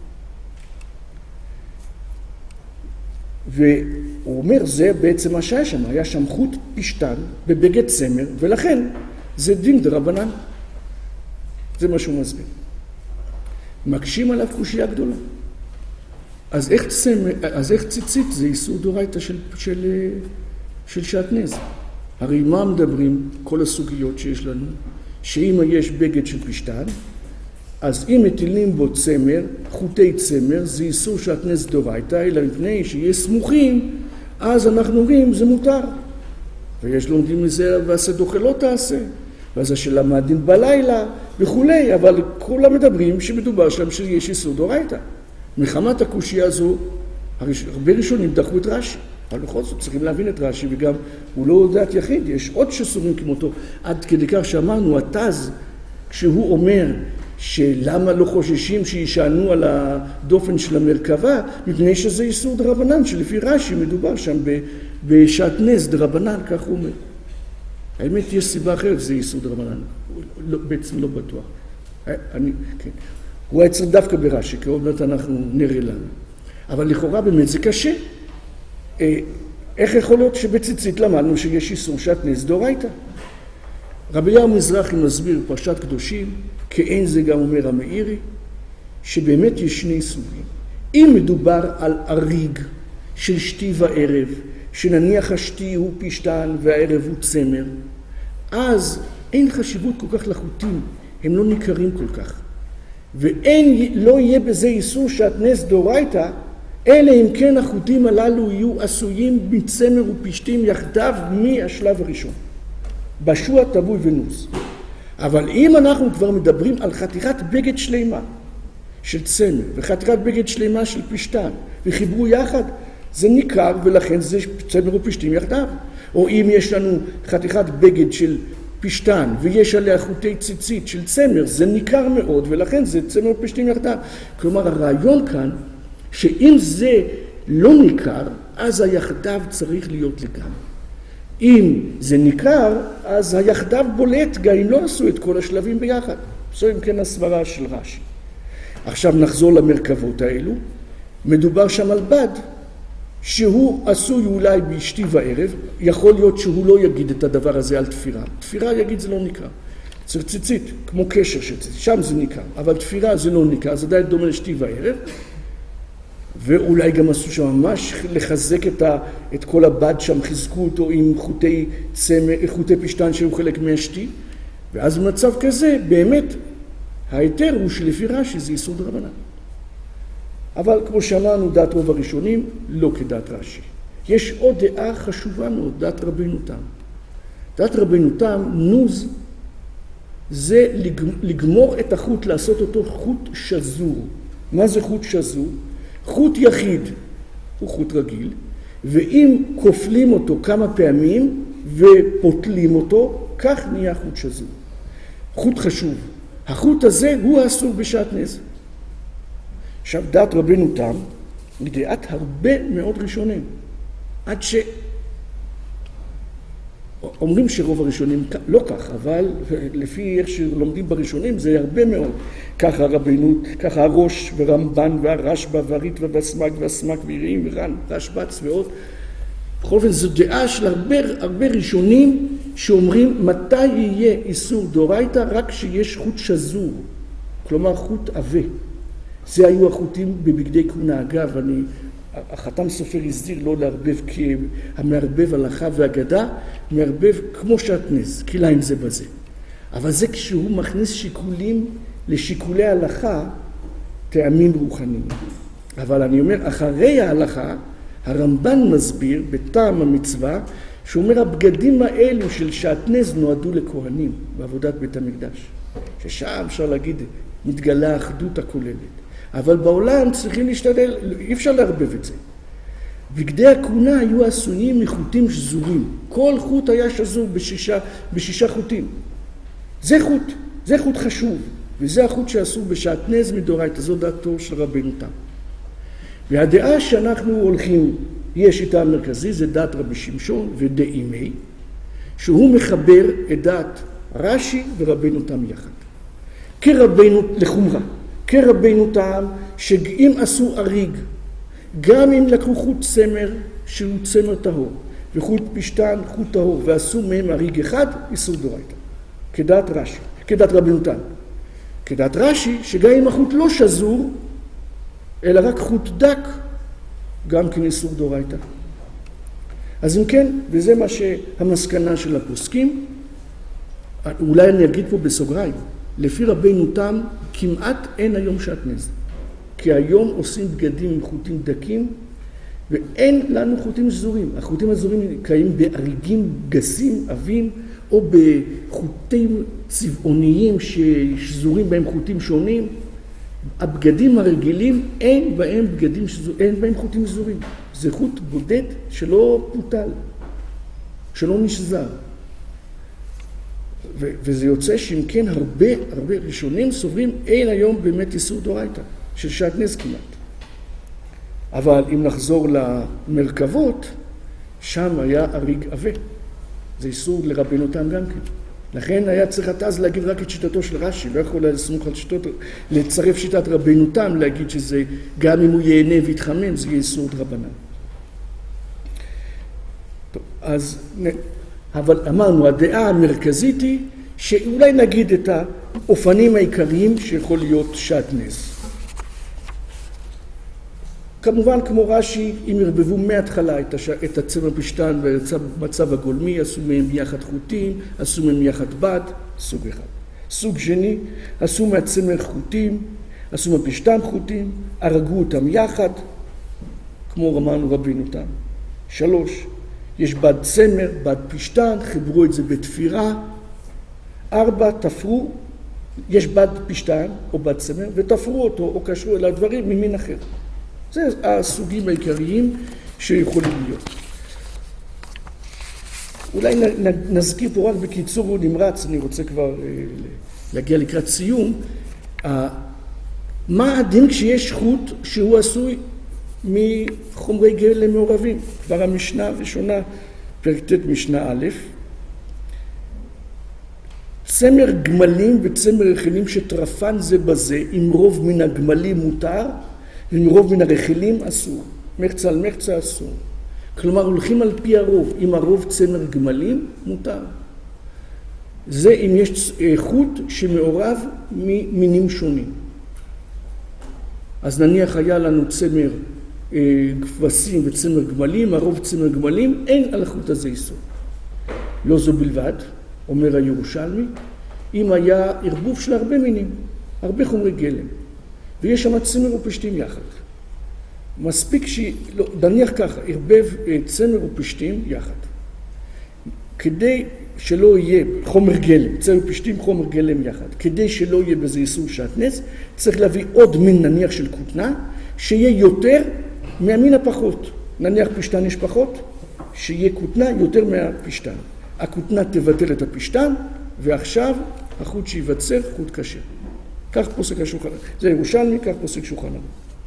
והוא אומר, זה בעצם מה שהיה שם, היה שם חוט פשטן בבגד צמר, ולכן זה דין דרבנן. זה מה שהוא מסביר. מקשים עליו קושיה גדולה. אז איך, צמר, אז איך ציצית זה איסור דאורייתא של, של, של שעטנז? הרי מה מדברים כל הסוגיות שיש לנו? שאם יש בגד של פשטן, אז אם מטילים בו צמר, חוטי צמר, זה איסור שעטנז דאורייתא, אלא מפני שיהיה סמוכים, אז אנחנו אומרים, זה מותר. ויש לומדים מזה, ועשה דוחה לא תעשה. ואז השאלה מה הדין בלילה וכולי, אבל כולם מדברים שמדובר שם שיש איסור דאורייתא. מחמת הקושיה הזו, הרבה ראשונים דחו את רש"י, אבל בכל זאת צריכים להבין את רש"י, וגם הוא לא דעת יחיד, יש עוד שסורים כמותו, עד כדי כך שאמרנו, התז, כשהוא אומר שלמה לא חוששים שישענו על הדופן של המרכבה, מפני שזה איסור דרבנן, שלפי רש"י מדובר שם בשעת נס דרבנן, כך הוא אומר. האמת, יש סיבה אחרת, זה איסור דרבנן, לא, בעצם לא בטוח. אני, כן. הוא היה צריך דווקא ברש"י, כי עוד מעט אנחנו נראה לנו. אבל לכאורה באמת זה קשה. איך יכול להיות שבציצית למדנו שיש איסור שעת נס דאורייתא? רבי אליהו מזרחי מסביר פרשת קדושים, כאין זה גם אומר המאירי, שבאמת יש שני איסורים. אם מדובר על אריג של שתי וערב, שנניח השתי הוא פשטן והערב הוא צמר, אז אין חשיבות כל כך לחוטים, הם לא ניכרים כל כך. ואין, לא יהיה בזה איסור שעת נס דאורייתא, אלא אם כן החוטים הללו יהיו עשויים מצמר ופשתים יחדיו מהשלב הראשון. בשוע, טבוי ונוס. אבל אם אנחנו כבר מדברים על חתיכת בגד שלמה של צמר וחתיכת בגד שלמה של פשטן וחיברו יחד, זה ניכר ולכן זה צמר ופשתים יחדיו. או אם יש לנו חתיכת בגד של פשטן ויש עליה חוטי ציצית של צמר, זה ניכר מאוד ולכן זה צמר ופשתים יחדיו. כלומר הרעיון כאן שאם זה לא ניכר, אז היחדיו צריך להיות לגמרי. אם זה ניכר, אז היחדיו בולט גם אם לא עשו את כל השלבים ביחד. זו אם כן הסברה של רש"י. עכשיו נחזור למרכבות האלו. מדובר שם על בד, שהוא עשוי אולי באשתי וערב, יכול להיות שהוא לא יגיד את הדבר הזה על תפירה. תפירה יגיד זה לא ניכר. צרציצית, כמו קשר של ציצית, שם זה ניכר. אבל תפירה זה לא ניכר, זה די דומה לשתי וערב. ואולי גם עשו שם ממש לחזק את, ה, את כל הבד שם, חיזקו אותו עם חוטי צמר, חוטי פשטן שהיו חלק מהשתי. ואז במצב כזה, באמת, ההיתר הוא שלפי רש"י זה איסור דרבנן. אבל כמו שאמרנו, דעת רוב הראשונים, לא כדעת רש"י. יש עוד דעה חשובה מאוד, דעת רבינו תם. דעת רבינו תם, נוז, זה לגמור את החוט, לעשות אותו חוט שזור. מה זה חוט שזור? חוט יחיד הוא חוט רגיל, ואם כופלים אותו כמה פעמים ופותלים אותו, כך נהיה חוט שזור. חוט חשוב. החוט הזה הוא האסור בשעת נס. עכשיו, דעת רבינו תם, לדעת הרבה מאוד ראשונים. עד ש... אומרים שרוב הראשונים לא כך, אבל לפי איך שלומדים בראשונים זה הרבה מאוד. ככה רבינו, ככה הראש ורמב"ן והרשב"א והריטב"א והסמ"ק והסמ"ק ויראים ור"ן, רשב"ץ ועוד. בכל אופן זו דעה של הרבה, הרבה ראשונים שאומרים מתי יהיה איסור דאורייתא רק שיש חוט שזור, כלומר חוט עבה. זה היו החוטים בבגדי כהונה. אגב, אני, החתם סופר הסדיר לא לערבב, כי המערבב הלכה והגדה מערבב כמו שעטנז, כליים זה בזה. אבל זה כשהוא מכניס שיקולים לשיקולי ההלכה, טעמים רוחניים. אבל אני אומר, אחרי ההלכה, הרמב"ן מסביר בטעם המצווה, שאומר הבגדים האלו של שעטנז נועדו לכהנים בעבודת בית המקדש. ששם אפשר להגיד, מתגלה האחדות הכוללת. אבל בעולם צריכים להשתדל, אי אפשר להרבב את זה. בגדי הכהונה היו עשויים מחוטים שזורים. כל חוט היה שזור בשישה, בשישה חוטים. זה חוט, זה חוט חשוב. וזה החוט שעשו בשעטנז מדאורייתא, זו דעתו של רבינו תם. והדעה שאנחנו הולכים, היא השיטה המרכזית, זה דעת רבי שמשון ודאימי, שהוא מחבר את דעת רש"י ורבינו תם יחד. כרבינו, לחומרה, כרבינו תם, שאם עשו אריג, גם אם לקחו חוט צמר שהוא צמר טהור, וחוט פשטן, חוט טהור, ועשו מהם אריג אחד, איסור דאורייתא. כדעת רש"י, כדעת רבינו תם. כדעת רש"י, שגם אם החוט לא שזור, אלא רק חוט דק, גם כן איסור דאורייתא. אז אם כן, וזה מה שהמסקנה של הפוסקים, אולי אני אגיד פה בסוגריים, לפי רבינו תם כמעט אין היום שעטנז, כי היום עושים בגדים עם חוטים דקים, ואין לנו חוטים שזורים. החוטים השזורים קיימים באריגים גסים, עבים, או בחוטים צבעוניים ששזורים בהם חוטים שונים. הבגדים הרגילים אין בהם בגדים שזורים, אין בהם חוטים שזורים. זה חוט בודד שלא פוטל, שלא נשזר. ו- וזה יוצא שאם כן הרבה, הרבה ראשונים סוברים אין היום באמת איסור דאורייתא, של שעטנז כמעט. אבל אם נחזור למרכבות, שם היה אריג עבה. זה איסור לרבנותם גם כן. לכן היה צריך עד אז להגיד רק את שיטתו של רש"י, לא יכול לסמוך על שיטות, לצרף שיטת רבנותם, להגיד שזה גם אם הוא ייהנה ויתחמם, זה יהיה איסור דרבנן. טוב, אז, אבל אמרנו, הדעה המרכזית היא שאולי נגיד את האופנים העיקריים שיכול להיות שעטנז. כמובן, כמו רש"י, אם ירבבו מההתחלה את, הש... את הצמר פשתן במצב הגולמי, עשו מהם יחד חוטים, עשו מהם יחד בד, סוג אחד. סוג שני, עשו מהצמר חוטים, עשו מהפשתן חוטים, הרגו אותם יחד, כמו אמרנו רבינו אותם. שלוש, יש בד צמר, בד פשתן, חיברו את זה בתפירה. ארבע, תפרו, יש בד פשתן או בד צמר, ותפרו אותו או קשרו אל הדברים ממין אחר. זה הסוגים העיקריים שיכולים להיות. אולי נזכיר פה רק בקיצור נמרץ, אני רוצה כבר להגיע לקראת סיום. מה הדין כשיש חוט שהוא עשוי מחומרי גלם מעורבים? כבר המשנה הראשונה, פרק ט' משנה א', צמר גמלים וצמר רכילים שטרפן זה בזה, עם רוב מן הגמלים מותר, ומרוב מן הרחילים אסור, מחצה על מחצה אסור. כלומר, הולכים על פי הרוב. אם הרוב צמר גמלים, מותר. זה אם יש חוט שמעורב ממינים שונים. אז נניח היה לנו צמר כבשים וצמר גמלים, הרוב צמר גמלים, אין על החוט הזה איסור. לא זו בלבד, אומר הירושלמי, אם היה ערבוב של הרבה מינים, הרבה חומרי גלם. ויש שם צמר ופשתים יחד. מספיק ש... לא, נניח ככה, ערבב צמר ופשתים יחד. כדי שלא יהיה חומר גלם, צמר ופשתים חומר גלם יחד, כדי שלא יהיה בזה איסור שעטנז, צריך להביא עוד מין נניח של כותנה, שיהיה יותר מהמין הפחות. נניח פשתן יש פחות, שיהיה כותנה יותר מהפשתן. הכותנה תבטל את הפשתן, ועכשיו החוט שיווצר חוט קשה. כך פוסק השולחן, זה ירושלמי, כך פוסק שולחן ערוך.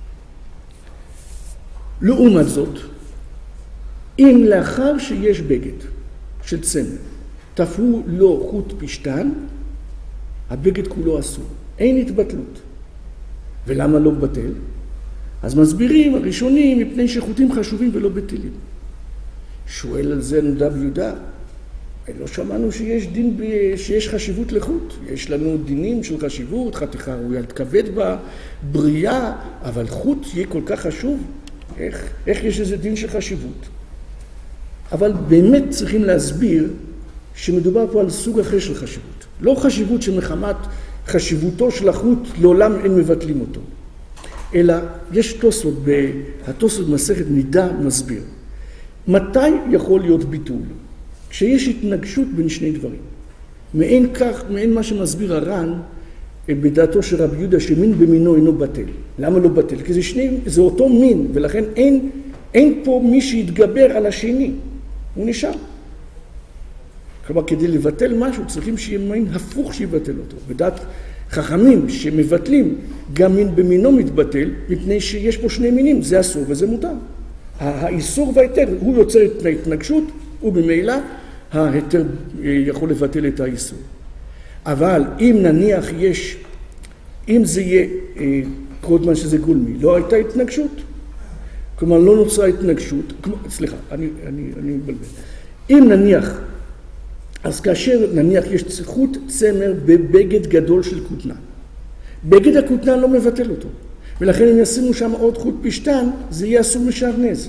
לעומת זאת, אם לאחר שיש בגד של צמר, תפרו לו חוט פשתן, הבגד כולו אסור. אין התבטלות. ולמה לא בטל? אז מסבירים הראשונים מפני שחוטים חשובים ולא בטלים. שואל על זה נדב יהודה, לא שמענו שיש דין, שיש חשיבות לחוט. יש לנו דינים של חשיבות, חתיכה ראויה להתכבד בה, בריאה, אבל חוט יהיה כל כך חשוב? איך, איך יש איזה דין של חשיבות? אבל באמת צריכים להסביר שמדובר פה על סוג אחר של חשיבות. לא חשיבות שמחמת חשיבותו של החוט לעולם אין מבטלים אותו. אלא יש תוספות, התוספות במסכת נידה מסביר. מתי יכול להיות ביטול? כשיש התנגשות בין שני דברים. מעין כך, מעין מה שמסביר הר"ן, בדעתו של רבי יהודה, שמין במינו אינו בטל. למה לא בטל? כי זה, שני, זה אותו מין, ולכן אין, אין פה מי שיתגבר על השני. הוא נשאר. כלומר, כדי לבטל משהו, צריכים שיהיה מין הפוך שיבטל אותו. בדעת חכמים שמבטלים, גם מין במינו מתבטל, מפני שיש פה שני מינים, זה אסור וזה מותר. האיסור וההיתר, הוא יוצר את ההתנגשות, ובמילא ההיתר יכול לבטל את האיסור. אבל אם נניח יש, אם זה יהיה, קודמן שזה גולמי, לא הייתה התנגשות. כלומר, לא נוצרה התנגשות, כמו, סליחה, אני, אני, אני מבלבל. אם נניח, אז כאשר נניח יש חוט צמר בבגד גדול של כותנה, בגד הכותנה לא מבטל אותו. ולכן אם ישימו שם עוד חוט פשתן, זה יהיה אסור משעטנז.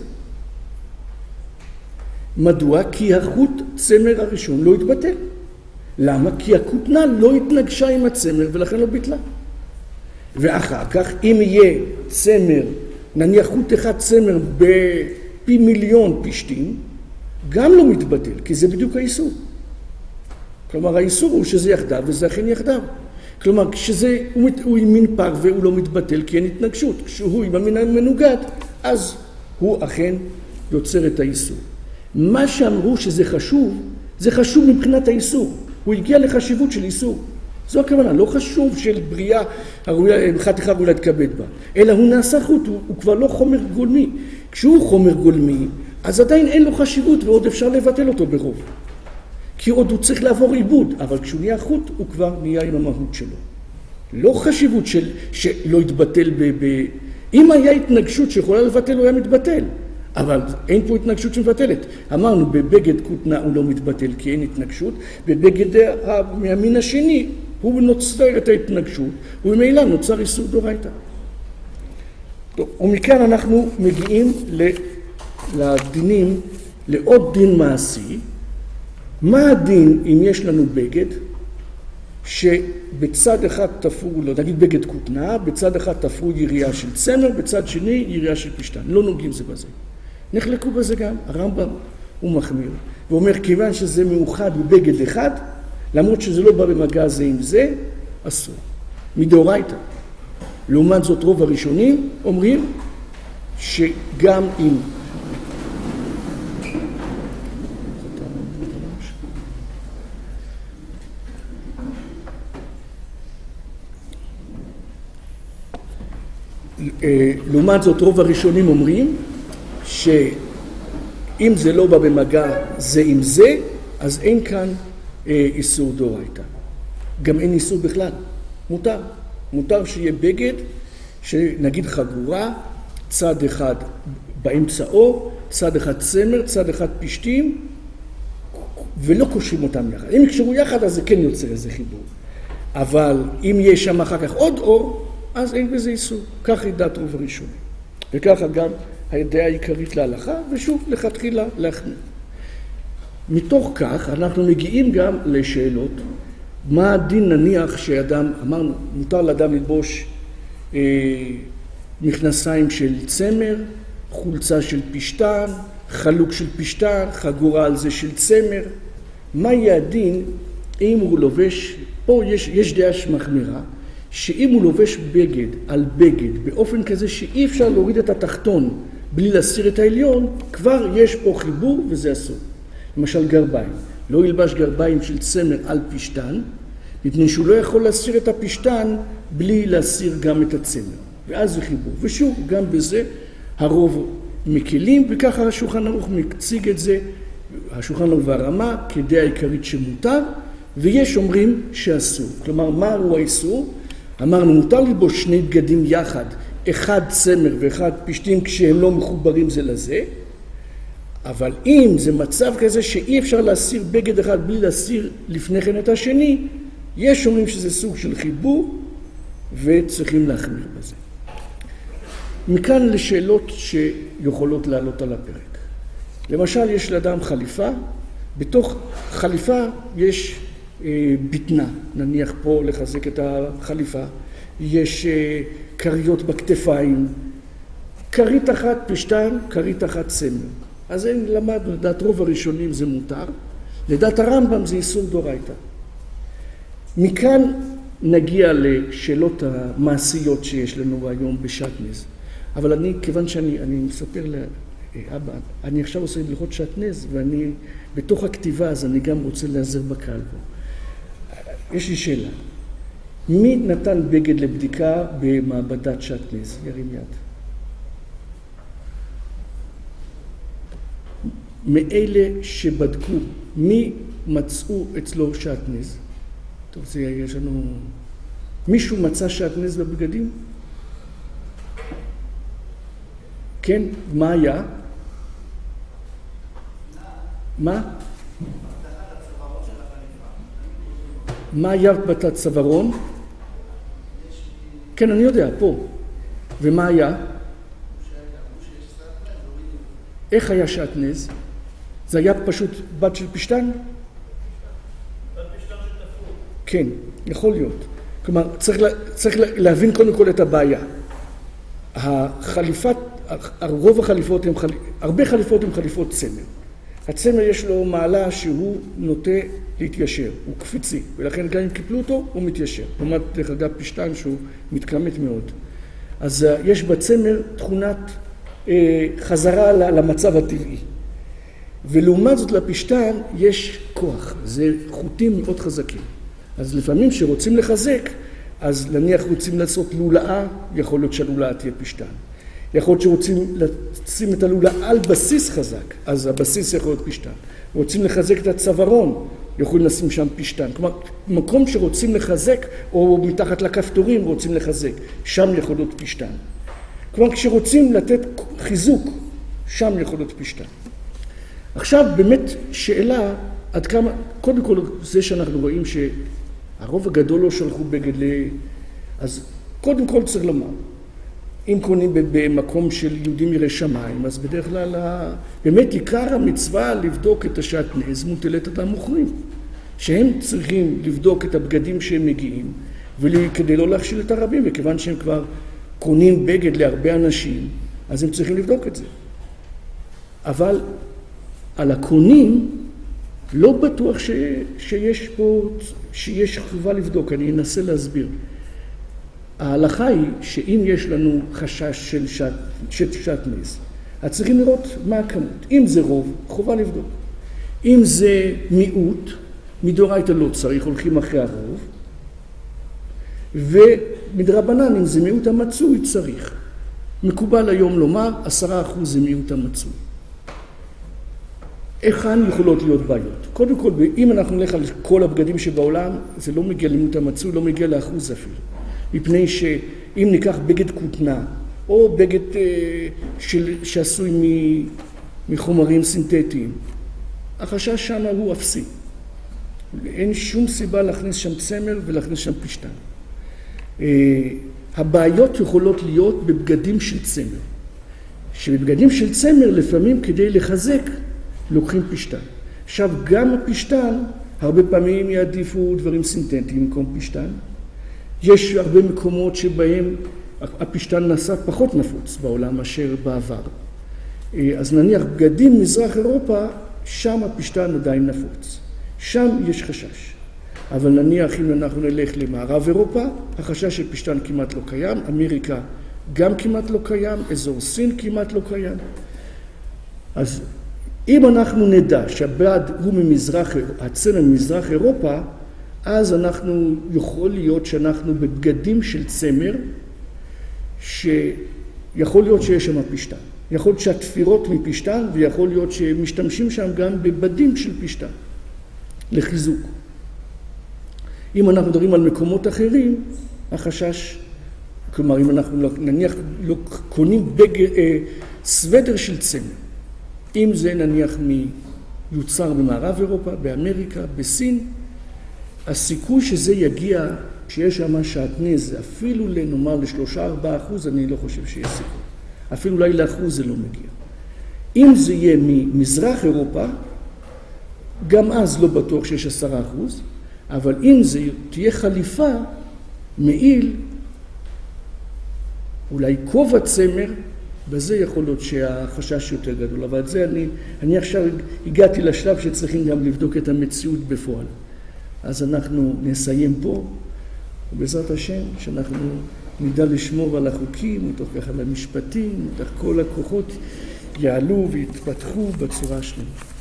מדוע? כי החוט צמר הראשון לא התבטל. למה? כי הכותנה לא התנגשה עם הצמר ולכן לא ביטלה. ואחר כך, אם יהיה צמר, נניח חוט אחד צמר פי מיליון פשתים, גם לא מתבטל, כי זה בדיוק האיסור. כלומר, האיסור הוא שזה יחדיו וזה אכן יחדיו. כלומר, כשזה, הוא, הוא עם מין פר והוא לא מתבטל כי אין התנגשות. כשהוא עם המין המנוגד, אז הוא אכן יוצר את האיסור. מה שאמרו שזה חשוב, זה חשוב מבחינת האיסור. הוא הגיע לחשיבות של איסור. זו הכוונה, לא חשוב של בריאה, חתיכה ראויה להתכבד בה, אלא הוא נעשה חוט, הוא, הוא כבר לא חומר גולמי. כשהוא חומר גולמי, אז עדיין אין לו חשיבות ועוד אפשר לבטל אותו ברוב. כי עוד הוא צריך לעבור עיבוד, אבל כשהוא נהיה חוט, הוא כבר נהיה עם המהות שלו. לא חשיבות של, שלא יתבטל ב... ב... אם היה התנגשות שיכולה לבטל, הוא היה מתבטל. אבל אין פה התנגשות שמבטלת. אמרנו, בבגד כותנה הוא לא מתבטל כי אין התנגשות, בבגד מהמין השני הוא נוצר את ההתנגשות, וממילא נוצר איסור דורייתא. טוב, ומכאן אנחנו מגיעים לדינים, לעוד דין מעשי. מה הדין אם יש לנו בגד שבצד אחד תפרו, לא נגיד בגד כותנה, בצד אחד תפרו יריעה של צמר, בצד שני יריעה של פשתן. לא נוגעים זה בזה. נחלקו בזה גם, הרמב"ם הוא מחמיר, ואומר כיוון שזה מאוחד בבגד אחד, למרות שזה לא בא במגע זה עם זה, אסור. מדאורייתא. לעומת זאת רוב הראשונים אומרים שגם אם לעומת זאת רוב הראשונים אומרים שאם זה לא בא במגע זה עם זה, אז אין כאן אה, איסור דאורייתא. גם אין איסור בכלל. מותר. מותר שיהיה בגד, שנגיד חגורה, צד אחד באמצעו, צד אחד צמר, צד אחד פשתים, ולא קושרים אותם יחד. אם יקשרו יחד, אז זה כן יוצר איזה חיבור. אבל אם יש שם אחר כך עוד אור, אז אין בזה איסור. כך היא דעת רוב הראשונים. וככה גם הדעה העיקרית להלכה, ושוב, לכתחילה להחמיר. מתוך כך, אנחנו מגיעים גם לשאלות, מה הדין נניח שאדם, אמרנו, מותר לאדם ללבוש אה, מכנסיים של צמר, חולצה של פשתן, חלוק של פשתן, חגורה על זה של צמר. מה יהיה הדין אם הוא לובש, פה יש, יש דעה שמחמירה, שאם הוא לובש בגד על בגד באופן כזה שאי אפשר להוריד את התחתון בלי להסיר את העליון, כבר יש פה חיבור וזה אסור. למשל גרביים. לא ילבש גרביים של צמר על פשתן, מפני שהוא לא יכול להסיר את הפשתן בלי להסיר גם את הצמר. ואז זה חיבור. ושוב, גם בזה הרוב מקלים, וככה השולחן ערוך מציג את זה, השולחן ערוך והרמה, כדעה העיקרית שמותר, ויש אומרים שאסור. כלומר, מה הוא האיסור? אמרנו, מותר ללבוש שני בגדים יחד, אחד צמר ואחד פשתים כשהם לא מחוברים זה לזה, אבל אם זה מצב כזה שאי אפשר להסיר בגד אחד בלי להסיר לפני כן את השני, יש אומרים שזה סוג של חיבור וצריכים להחמיר בזה. מכאן לשאלות שיכולות לעלות על הפרק. למשל, יש לאדם חליפה, בתוך חליפה יש אה, בטנה, נניח פה לחזק את החליפה, יש אה, קריות בכתפיים, קרית אחת פשתן, קרית אחת צמר. אז אין למדנו, לדעת רוב הראשונים זה מותר, לדעת הרמב"ם זה איסור דאורייתא. מכאן נגיע לשאלות המעשיות שיש לנו היום בשעטנז. אבל אני, כיוון שאני אני מספר לאבא, אני עכשיו עושה הלכות שעטנז, ואני בתוך הכתיבה, אז אני גם רוצה להיעזר בקהל פה. יש לי שאלה. מי נתן בגד לבדיקה במעבדת שעטנז? ירים יד. מאלה שבדקו, מי מצאו אצלו שעטנז? טוב, זה יש לנו... מישהו מצא שעטנז בבגדים? כן, מה היה? מה? מה היה בתת צווארון? כן, אני יודע, פה. ומה היה? איך היה שעטנז? זה היה פשוט בת של פשתן? בת פשתן שתפרו. כן, יכול להיות. כלומר, צריך, לה, צריך להבין קודם כל את הבעיה. החליפת, רוב החליפות הם, הרבה חליפות הם חליפות צמר. הצמר יש לו מעלה שהוא נוטה להתיישר, הוא קפיצי, ולכן גם אם קיפלו אותו, הוא מתיישר. לעומת דרך אגב פשטן שהוא מתקמת מאוד. אז יש בצמר תכונת אה, חזרה למצב הטבעי. ולעומת זאת לפשטן יש כוח, זה חוטים מאוד חזקים. אז לפעמים שרוצים לחזק, אז נניח רוצים לעשות לולאה, יכול להיות שהלולאה תהיה פשטן. יכול להיות שרוצים לשים את הלולאה על בסיס חזק, אז הבסיס יכול להיות פשטן. רוצים לחזק את הצווארון, יכולים לשים שם פשטן. כלומר, מקום שרוצים לחזק, או מתחת לכפתורים רוצים לחזק, שם יכול להיות פשטן. כלומר, כשרוצים לתת חיזוק, שם יכול להיות פשטן. עכשיו, באמת שאלה, עד כמה, קודם כל, זה שאנחנו רואים שהרוב הגדול לא שלחו בגד ל... אז קודם כל צריך לומר, אם קונים במקום של יהודים יראי שמיים, אז בדרך כלל, באמת עיקר המצווה לבדוק את השעטנז מוטלת על המוכרים, שהם צריכים לבדוק את הבגדים שהם מגיעים, וכדי לא להכשיל את הרבים, וכיוון שהם כבר קונים בגד להרבה אנשים, אז הם צריכים לבדוק את זה. אבל על הקונים לא בטוח ש, שיש פה, שיש חובה לבדוק, אני אנסה להסביר. ההלכה היא שאם יש לנו חשש של שעת, של שעטנז, אז צריכים לראות מה הכמות. אם זה רוב, חובה לבדוק. אם זה מיעוט, מדאורייתא לא צריך, הולכים אחרי הרוב. ומדרבנן, אם זה מיעוט המצוי, צריך. מקובל היום לומר, עשרה אחוז זה מיעוט המצוי. היכן יכולות להיות בעיות? קודם כל, אם אנחנו נלך על כל הבגדים שבעולם, זה לא מגיע למיעוט המצוי, לא מגיע לאחוז אפילו. מפני שאם ניקח בגד כותנה, או בגד של, שעשוי מחומרים סינתטיים, החשש שם הוא אפסי. אין שום סיבה להכניס שם צמר ולהכניס שם פשטן. הבעיות יכולות להיות בבגדים של צמר. שבבגדים של צמר לפעמים כדי לחזק לוקחים פשטן. עכשיו גם הפשטן, הרבה פעמים יעדיפו דברים סינתטיים במקום פשטן. יש הרבה מקומות שבהם הפשטן נעשה פחות נפוץ בעולם מאשר בעבר. אז נניח בגדים מזרח אירופה, שם הפשטן עדיין נפוץ. שם יש חשש. אבל נניח אם אנחנו נלך למערב אירופה, החשש של פשטן כמעט לא קיים, אמריקה גם כמעט לא קיים, אזור סין כמעט לא קיים. אז אם אנחנו נדע שהבד הוא ממזרח, הצמר ממזרח אירופה, אז אנחנו, יכול להיות שאנחנו בבגדים של צמר, שיכול להיות שיש שם פשטן. יכול להיות שהתפירות מפשטן, ויכול להיות שמשתמשים שם גם בבדים של פשטן, לחיזוק. אם אנחנו מדברים על מקומות אחרים, החשש, כלומר, אם אנחנו נניח לא קונים בגד, אה, סוודר של צמר, אם זה נניח מיוצר במערב אירופה, באמריקה, בסין, הסיכוי שזה יגיע, שיש שם שעטנז, אפילו לנאמר לשלושה ארבעה אחוז, אני לא חושב שיש סיכוי. אפילו אולי לאחוז זה לא מגיע. אם זה יהיה ממזרח אירופה, גם אז לא בטוח שיש עשרה אחוז, אבל אם זה תהיה חליפה, מעיל, אולי כובע צמר, בזה יכול להיות שהחשש יותר גדול. אבל זה אני, אני עכשיו הגעתי לשלב שצריכים גם לבדוק את המציאות בפועל. אז אנחנו נסיים פה, ובעזרת השם, שאנחנו נדע לשמור על החוקים, מתוך כך על המשפטים, מתוך כל הכוחות יעלו ויתפתחו בצורה השלמה.